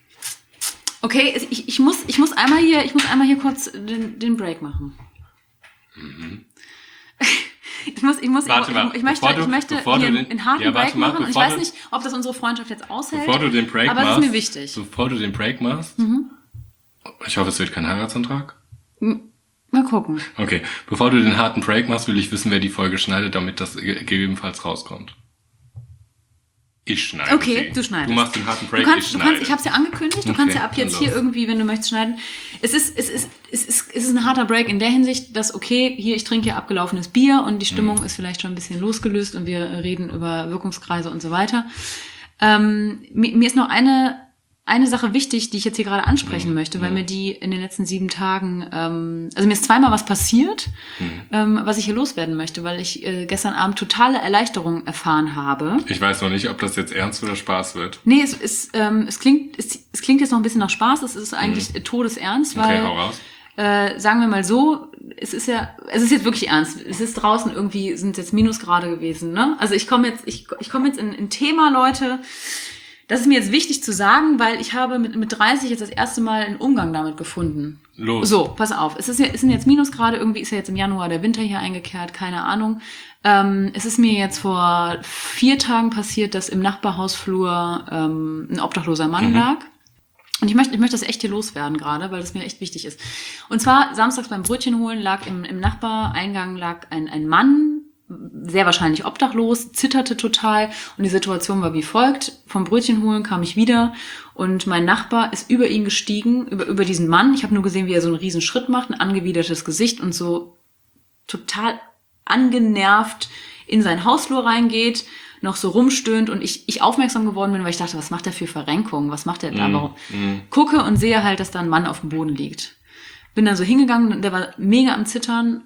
S1: Okay, ich muss einmal hier kurz den Break machen.
S3: Mhm.
S1: Ich möchte
S3: bevor
S1: hier
S3: du
S1: einen harten Break machen. Und ich weiß nicht, ob das unsere Freundschaft jetzt aushält.
S3: Bevor du den Break
S1: aber
S3: machst,
S1: es ist mir wichtig.
S3: Bevor du den Break machst, ich hoffe, es wird kein Heiratsantrag.
S1: Mal gucken.
S3: Okay, bevor du den harten Break machst, will ich wissen, wer die Folge schneidet, damit das gegebenenfalls rauskommt. Ich schneide
S1: Okay,
S3: sie.
S1: du schneidest.
S3: Du machst den harten Break,
S1: Du kannst,
S3: schneide.
S1: ich habe es ja angekündigt, du
S3: Okay,
S1: kannst ja ab
S3: dann
S1: jetzt hier
S3: los.
S1: irgendwie, wenn du möchtest, schneiden. Es ist ein harter Break in der Hinsicht, dass, okay, hier, ich trinke hier abgelaufenes Bier und die Stimmung ist vielleicht schon ein bisschen losgelöst und wir reden über Wirkungskreise und so weiter. Mir ist noch eine Sache wichtig, die ich jetzt hier gerade ansprechen möchte, weil mir die in den letzten 7 Tagen, also mir ist zweimal was passiert, was ich hier loswerden möchte, weil ich gestern Abend totale Erleichterung erfahren habe.
S3: Ich weiß noch nicht, ob das jetzt ernst oder Spaß wird.
S1: Nee, es klingt jetzt noch ein bisschen nach Spaß, es ist eigentlich todesernst, weil,
S3: Okay, hau raus.
S1: sagen wir mal so, es ist jetzt wirklich ernst. Es ist draußen irgendwie, sind jetzt Minusgrade gewesen, ne? Also ich komme jetzt in ein Thema, Leute. Das ist mir jetzt wichtig zu sagen, weil ich habe mit 30 jetzt das erste Mal einen Umgang damit gefunden.
S3: Los.
S1: So, pass auf. Es sind jetzt Minusgrade, irgendwie ist ja jetzt im Januar der Winter hier eingekehrt, keine Ahnung. Es ist mir jetzt vor 4 Tagen passiert, dass im Nachbarhausflur ein obdachloser Mann lag. Und ich möchte das echt hier loswerden gerade, weil das mir echt wichtig ist. Und zwar samstags beim Brötchen holen lag im Nachbareingang ein Mann, sehr wahrscheinlich obdachlos, zitterte total und die Situation war wie folgt. Vom Brötchen holen kam ich wieder und mein Nachbar ist über ihn gestiegen, über diesen Mann. Ich habe nur gesehen, wie er so einen riesen Schritt macht, ein angewidertes Gesicht und so total angenervt in seinen Hausflur reingeht, noch so rumstöhnt und ich aufmerksam geworden bin, weil ich dachte, was macht der für Verrenkung? Was macht der da? Warum? Gucke und sehe halt, dass da ein Mann auf dem Boden liegt. Bin dann so hingegangen und der war mega am Zittern,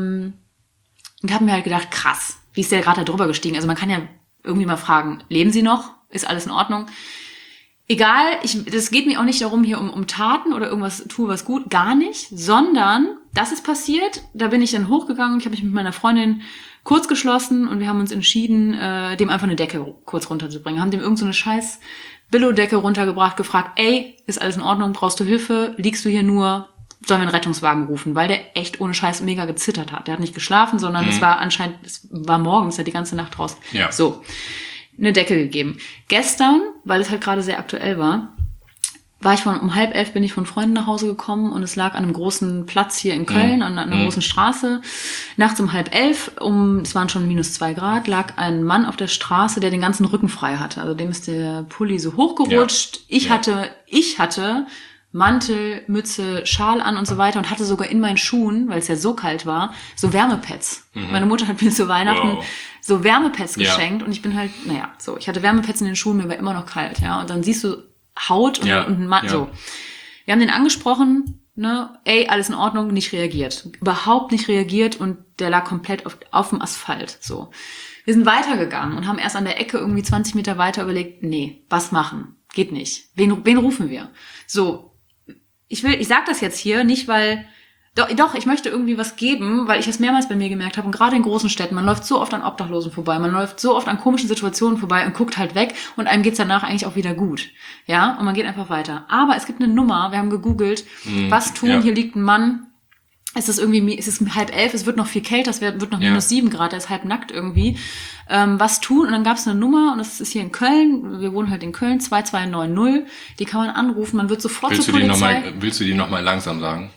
S1: und habe mir halt gedacht, krass, wie ist der gerade da drüber gestiegen? Also man kann ja irgendwie mal fragen, leben Sie noch? Ist alles in Ordnung? Egal, das geht mir auch nicht darum, hier um Taten oder irgendwas, tue was gut, gar nicht, sondern das ist passiert, da bin ich dann hochgegangen, ich habe mich mit meiner Freundin kurz geschlossen und wir haben uns entschieden, dem einfach eine Decke kurz runterzubringen. Haben dem irgend so eine scheiß Billo-Decke runtergebracht, gefragt, ey, ist alles in Ordnung, brauchst du Hilfe, liegst du hier nur? Sollen wir einen Rettungswagen rufen, weil der echt ohne Scheiß mega gezittert hat. Der hat nicht geschlafen, sondern es war morgens, der hat die ganze Nacht draußen.
S3: Ja.
S1: So. eine Decke gegeben. Gestern, weil es halt gerade sehr aktuell war ich um 10:30 bin ich von Freunden nach Hause gekommen und es lag an einem großen Platz hier in Köln, an einer großen Straße. Nachts um 10:30, es waren schon -2 Grad, lag ein Mann auf der Straße, der den ganzen Rücken frei hatte. Also dem ist der Pulli so hochgerutscht.
S3: Ja.
S1: Ich hatte Mantel, Mütze, Schal an und so weiter und hatte sogar in meinen Schuhen, weil es ja so kalt war, so Wärmepads. Meine Mutter hat mir zu Weihnachten so Wärmepads geschenkt und ich bin halt, ich hatte Wärmepads in den Schuhen, mir war immer noch kalt, ja. Und dann siehst du Haut und ein Mann, so. Wir haben den angesprochen, ne, alles in Ordnung, nicht reagiert. Überhaupt nicht reagiert und der lag komplett auf dem Asphalt, so. Wir sind weitergegangen und haben erst an der Ecke irgendwie 20 Meter weiter überlegt, nee, was machen? Geht nicht. Wen rufen wir? So. Ich sag das jetzt hier nicht, weil, doch, ich möchte irgendwie was geben, weil ich es mehrmals bei mir gemerkt habe und gerade in großen Städten, man läuft so oft an Obdachlosen vorbei, man läuft so oft an komischen Situationen vorbei und guckt halt weg und einem geht's danach eigentlich auch wieder gut. Ja, und man geht einfach weiter. Aber es gibt eine Nummer, wir haben gegoogelt, was tun, hier liegt ein Mann, es ist 10:30, es wird noch viel kälter, es wird noch -7 Grad, er ist halb nackt irgendwie. Was tun? Und dann gab es eine Nummer und das ist hier in Köln, wir wohnen halt in Köln, 2290, die kann man anrufen, man wird sofort zur Polizei.
S3: Willst du die nochmal langsam sagen?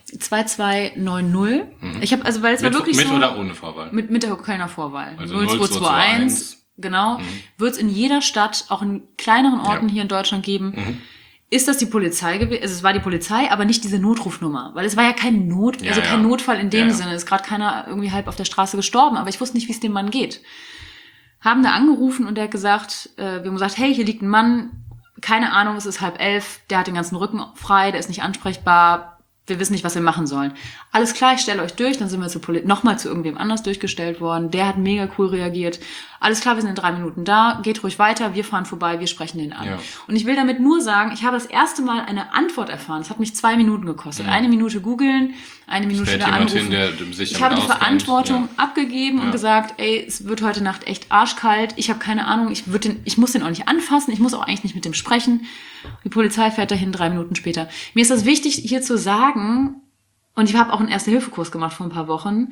S1: 2290. Ich habe weil es war wirklich
S3: mit
S1: so.
S3: Mit oder ohne Vorwahl?
S1: Mit der Kölner Vorwahl.
S3: Also
S1: 0221. Genau. Wird es in jeder Stadt, auch in kleineren Orten hier in Deutschland geben. Ist das die Polizei gewesen? Also es war die Polizei, aber nicht diese Notrufnummer. Weil es war ja kein kein Notfall in dem Sinne. Es ist gerade keiner irgendwie halb auf der Straße gestorben, aber ich wusste nicht, wie es dem Mann geht. Haben da angerufen und der hat gesagt, wir haben gesagt, hey, hier liegt ein Mann, keine Ahnung, es ist 10:30, der hat den ganzen Rücken frei, der ist nicht ansprechbar, wir wissen nicht, was wir machen sollen. Alles klar, ich stelle euch durch, dann sind wir nochmal zu irgendwem anders durchgestellt worden, der hat mega cool reagiert. Alles klar, wir sind in 3 Minuten da, geht ruhig weiter, wir fahren vorbei, wir sprechen den an. Ja. Und ich will damit nur sagen, ich habe das erste Mal eine Antwort erfahren, es hat mich 2 Minuten gekostet. 1 Minute googeln, 1 Minute da anrufen. Ich habe die Verantwortung abgegeben und gesagt, es wird heute Nacht echt arschkalt, ich habe keine Ahnung, ich muss den auch nicht anfassen, ich muss auch eigentlich nicht mit dem sprechen. Die Polizei fährt dahin 3 Minuten später. Mir ist das wichtig, hier zu sagen, und ich habe auch einen Erste-Hilfe-Kurs gemacht vor ein paar Wochen,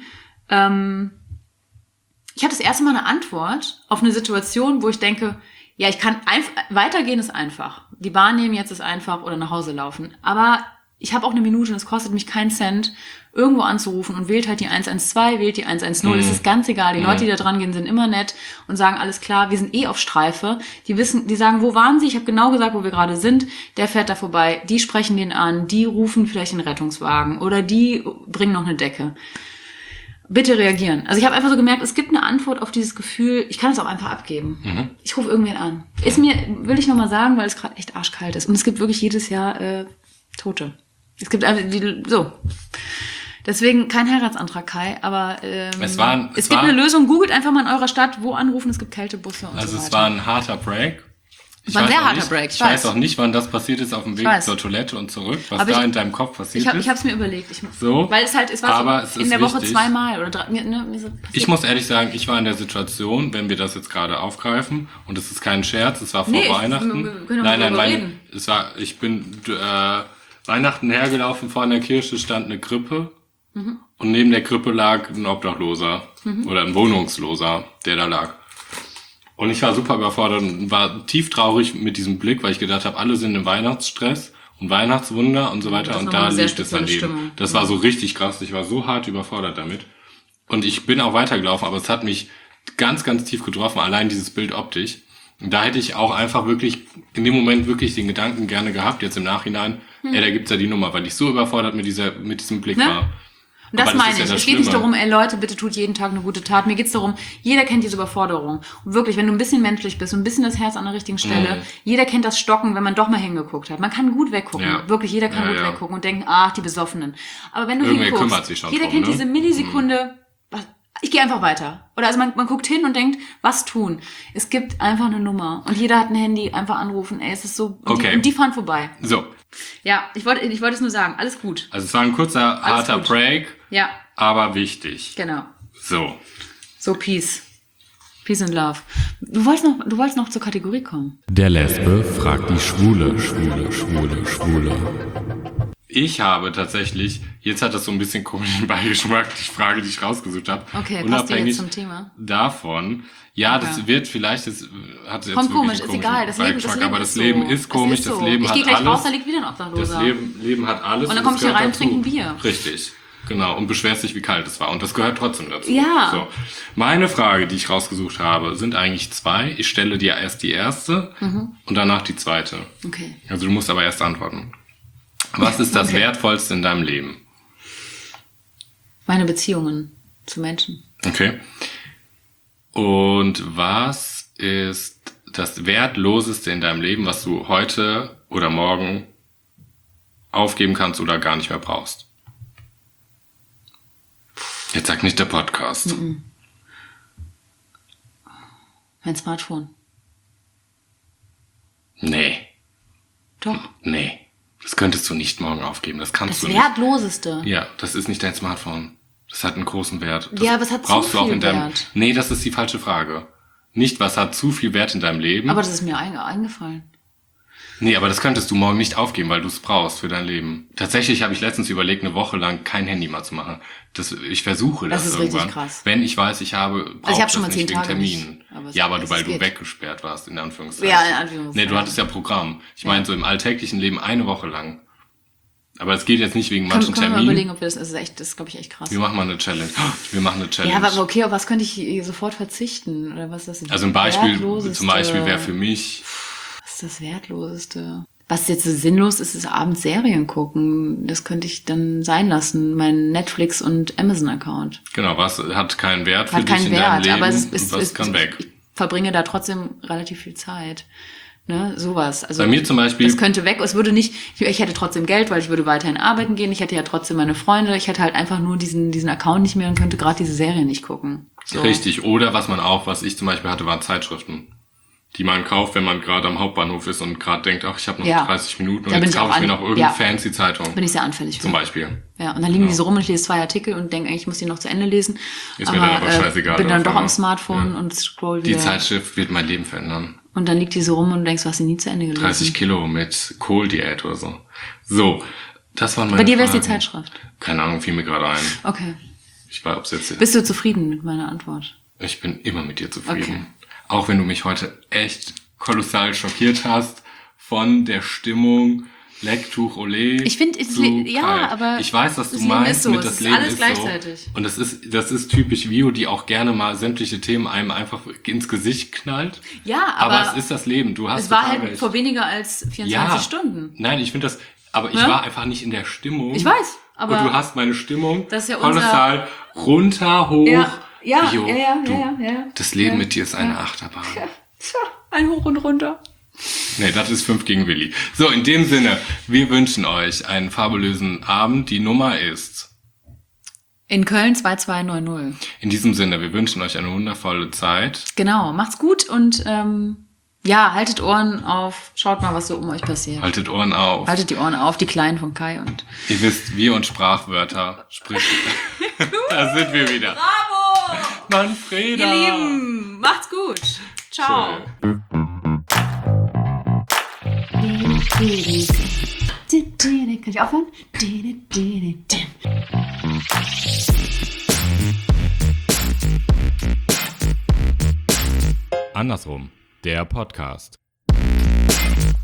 S1: ich hatte das erste Mal eine Antwort auf eine Situation, wo ich denke, ja, ich kann weitergehen ist einfach. Die Bahn nehmen jetzt ist einfach oder nach Hause laufen. Aber ich habe auch 1 Minute und es kostet mich keinen Cent, irgendwo anzurufen und wählt halt die 112, wählt die 110. Es ist ganz egal. Die Leute, die da dran gehen, sind immer nett und sagen, alles klar, wir sind auf Streife. Die sagen, wo waren sie? Ich habe genau gesagt, wo wir gerade sind. Der fährt da vorbei. Die sprechen den an. Die rufen vielleicht den Rettungswagen oder die bringen noch eine Decke. Bitte reagieren. Also ich habe einfach so gemerkt, es gibt eine Antwort auf dieses Gefühl, ich kann es auch einfach abgeben. Ich rufe irgendwen an. Will ich nochmal sagen, weil es gerade echt arschkalt ist. Und es gibt wirklich jedes Jahr Tote. Es gibt einfach so. Deswegen kein Heiratsantrag, Kai, aber es gibt eine Lösung. Googelt einfach mal in eurer Stadt, wo anrufen, es gibt Kältebusse und so weiter.
S3: Also es war ein harter Break.
S1: Es war ein sehr harter Break.
S3: Ich weiß auch nicht, wann das passiert ist auf dem Weg zur Toilette und zurück, was da in deinem Kopf passiert ist.
S1: Ich habe es mir überlegt.
S3: Weil
S1: es war so in der Woche 2-mal oder 3.
S3: Ich muss ehrlich sagen, ich war in der Situation, wenn wir das jetzt gerade aufgreifen, und es ist kein Scherz, es war vor Weihnachten. Ich bin Weihnachten hergelaufen, vor einer Kirche stand eine Krippe und neben der Krippe lag ein Obdachloser oder ein Wohnungsloser, der da lag. Und ich war super überfordert und war tief traurig mit diesem Blick, weil ich gedacht habe, alle sind im Weihnachtsstress und Weihnachtswunder und so weiter. Und da liegt es daneben. Das war so richtig krass. Ich war so hart überfordert damit. Und ich bin auch weitergelaufen, aber es hat mich ganz, ganz tief getroffen, allein dieses Bild optisch. Und da hätte ich auch einfach wirklich, in dem Moment wirklich den Gedanken gerne gehabt, jetzt im Nachhinein, da gibt's ja die Nummer, weil ich so überfordert mit diesem Blick war.
S1: Und das meine ich. Es geht nicht darum, Leute, bitte tut jeden Tag eine gute Tat. Mir geht's darum, jeder kennt diese Überforderung. Und wirklich, wenn du ein bisschen menschlich bist und ein bisschen das Herz an der richtigen Stelle, jeder kennt das Stocken, wenn man doch mal hingeguckt hat. Man kann gut weggucken. Ja. Wirklich, jeder kann gut weggucken und denken, die Besoffenen. Aber wenn du hinguckst, jeder kennt diese Millisekunde, ich gehe einfach weiter. Oder also man guckt hin und denkt, was tun? Es gibt einfach eine Nummer. Und jeder hat ein Handy, einfach anrufen. Es ist so, und die fahren vorbei.
S3: So.
S1: Ja, ich wollte es nur sagen. Alles gut.
S3: Also es war ein kurzer, harter Break.
S1: Ja.
S3: Aber wichtig.
S1: Genau.
S3: So,
S1: Peace. Peace and Love. Du wolltest noch zur Kategorie kommen.
S2: Der Lesbe fragt die Schwule.
S3: Ich habe tatsächlich, jetzt hat das so ein bisschen komischen Beigeschmack, die Frage, die ich rausgesucht habe.
S1: Okay,
S3: unabhängig
S1: passt die jetzt zum Thema?
S3: Davon, Ja,
S1: Okay.
S3: das wird vielleicht, das hat jetzt
S1: Kommt
S3: wirklich
S1: komisch,
S3: einen
S1: ist egal. Das Leben,
S3: Beigeschmack, aber das
S1: so.
S3: Leben ist komisch,
S1: Es
S3: das
S1: so.
S3: Leben
S1: Ich
S3: hat
S1: gehe gleich
S3: alles.
S1: raus, da liegt wieder ein
S3: Das
S1: Obdachloser.
S3: Leben hat alles.
S1: Und dann komm
S3: das
S1: ich hier
S3: gehört
S1: rein,
S3: dazu.
S1: trinke ein Bier.
S3: Richtig, genau. Und beschwerst dich, wie kalt es war. Und das gehört trotzdem dazu.
S1: Ja.
S3: So. Meine Frage, die ich rausgesucht habe, sind eigentlich 2. Ich stelle dir erst die erste und danach die zweite.
S1: Okay.
S3: Also du musst aber erst antworten. Was ist das
S1: Okay.
S3: Wertvollste in deinem Leben?
S1: Meine Beziehungen zu Menschen.
S3: Okay. Und was ist das Wertloseste in deinem Leben, was du heute oder morgen aufgeben kannst oder gar nicht mehr brauchst? Jetzt sag nicht der Podcast.
S1: Mein Smartphone.
S3: Nee,
S1: Doch.
S3: nee. Das könntest du nicht morgen aufgeben. Das kannst
S1: Das
S3: du nicht.
S1: Wertloseste.
S3: Ja, das ist nicht dein Smartphone. Das hat einen großen Wert. Das
S1: Ja, aber es hat zu
S3: brauchst du auch
S1: viel
S3: in deinem.
S1: Wert.
S3: Nee, das ist die falsche Frage. Nicht, was hat zu viel Wert in deinem Leben.
S1: Aber das ist mir eingefallen.
S3: Nee, aber das könntest du morgen nicht aufgeben, weil du es brauchst für dein Leben. Tatsächlich habe ich letztens überlegt, eine Woche lang kein Handy mal zu machen. Ich versuche das,
S1: Das ist richtig
S3: irgendwann.
S1: krass.
S3: Wenn ich weiß, ich habe,
S1: Also ich habe schon
S3: das
S1: mal
S3: nicht
S1: 10
S3: wegen
S1: Tage nicht,
S3: Terminen.
S1: aber es-
S3: Ja, aber
S1: es
S3: weil du
S1: geht.
S3: weggesperrt warst, in Anführungszeichen.
S1: Ja, in Anführungszeichen.
S3: Nee, du hattest ja Programm. Ich meine, so im alltäglichen Leben eine Woche lang. Aber es geht jetzt nicht wegen manchen
S1: Können wir mal
S3: Terminen.
S1: überlegen, ob wir das ist, glaube ich, echt krass.
S3: Wir machen mal eine Challenge. Wir machen eine Challenge.
S1: Ja, aber okay, auf was könnte ich sofort verzichten? Oder was ist das?
S3: Also ein Beispiel,
S1: Wertloseste?
S3: zum Beispiel wäre für mich,
S1: Was ist das Wertloseste? Was jetzt so sinnlos ist, ist abends Serien gucken. Das könnte ich dann sein lassen. Mein Netflix- und Amazon-Account.
S3: genau, was hat keinen Wert für
S1: Hat
S3: dich
S1: keinen
S3: in deinem
S1: Wert,
S3: Leben
S1: aber es
S3: und
S1: ist,
S3: was kann weg.
S1: ich verbringe da trotzdem relativ viel Zeit. Ne, sowas. Also
S3: Bei mir zum Beispiel-
S1: Das könnte weg. Es würde nicht, ich hätte trotzdem Geld, weil ich würde weiterhin arbeiten gehen. Ich hätte ja trotzdem meine Freunde. Ich hätte halt einfach nur diesen Account nicht mehr und könnte gerade diese Serie nicht gucken. So.
S3: Richtig. Oder was ich zum Beispiel hatte, waren Zeitschriften, die man kauft, wenn man gerade am Hauptbahnhof ist und gerade denkt, ach, ich habe noch
S1: Ja.
S3: 30 Minuten und
S1: Da bin
S3: jetzt
S1: ich auch
S3: kaufe ich mir noch irgendeine
S1: ja.
S3: fancy Zeitung.
S1: Bin ich sehr anfällig für.
S3: Zum Beispiel.
S1: Ja, und dann liegen die so rum und ich lese 2 Artikel und denke eigentlich, ich muss die noch zu Ende lesen.
S3: Ist mir dann aber scheißegal,
S1: Bin dann
S3: auf
S1: doch
S3: einmal.
S1: am Smartphone
S3: Ja.
S1: und scroll
S3: Die
S1: wieder.
S3: Zeitschrift wird mein Leben verändern.
S1: Und dann liegt die so rum und du denkst, du hast sie nie zu Ende gelesen.
S3: 30 Kilo mit Kohldiät oder so. So, das waren meine
S1: Bei dir wäre es die
S3: Fragen.
S1: Zeitschrift.
S3: Keine Ahnung, fiel mir gerade ein.
S1: Okay.
S3: Ich war, ob's jetzt.
S1: Bist du zufrieden mit meiner Antwort?
S3: Ich bin immer mit dir zufrieden.
S1: Okay.
S3: Auch wenn du mich heute echt kolossal schockiert hast von der Stimmung Lecktuch Olé.
S1: Ich finde, ja, aber
S3: ich weiß, was du
S1: das Leben
S3: meinst
S1: ist so,
S3: mit
S1: es
S3: das
S1: ist
S3: Leben
S1: alles
S3: ist
S1: gleichzeitig.
S3: so. Und das ist typisch Vio, die auch gerne mal sämtliche Themen einem einfach ins Gesicht knallt.
S1: Ja,
S3: aber
S1: aber
S3: es ist das Leben. Du hast
S1: es war
S3: total
S1: halt
S3: recht.
S1: vor weniger als 24 Stunden.
S3: Nein, ich finde das, aber ich
S1: Ja?
S3: war einfach nicht in der Stimmung.
S1: Ich weiß, aber
S3: und du hast meine Stimmung
S1: das ist ja unser-
S3: kolossal runter, hoch.
S1: Ja,
S3: Vio,
S1: ja.
S3: Das Leben
S1: Ja,
S3: mit dir ist eine Achterbahn.
S1: Tja, ein Hoch und runter.
S3: Nee, das ist 5 gegen Willi. So, in dem Sinne, wir wünschen euch einen fabulösen Abend. Die Nummer ist...
S1: In Köln 2290.
S3: In diesem Sinne, wir wünschen euch eine wundervolle Zeit.
S1: Genau, macht's gut und haltet Ohren auf. Schaut mal, was so um euch passiert.
S3: Haltet Ohren auf.
S1: Haltet die Ohren auf, die Kleinen von Kai und...
S3: Ihr wisst, wir und Sprachwörter. Sprich. Da sind wir wieder.
S1: Bravo!
S3: Manfreda.
S1: Ihr Lieben, macht's gut. Ciao.
S3: Tschö.
S1: Kann ich aufhören?
S2: Andersrum, der Podcast.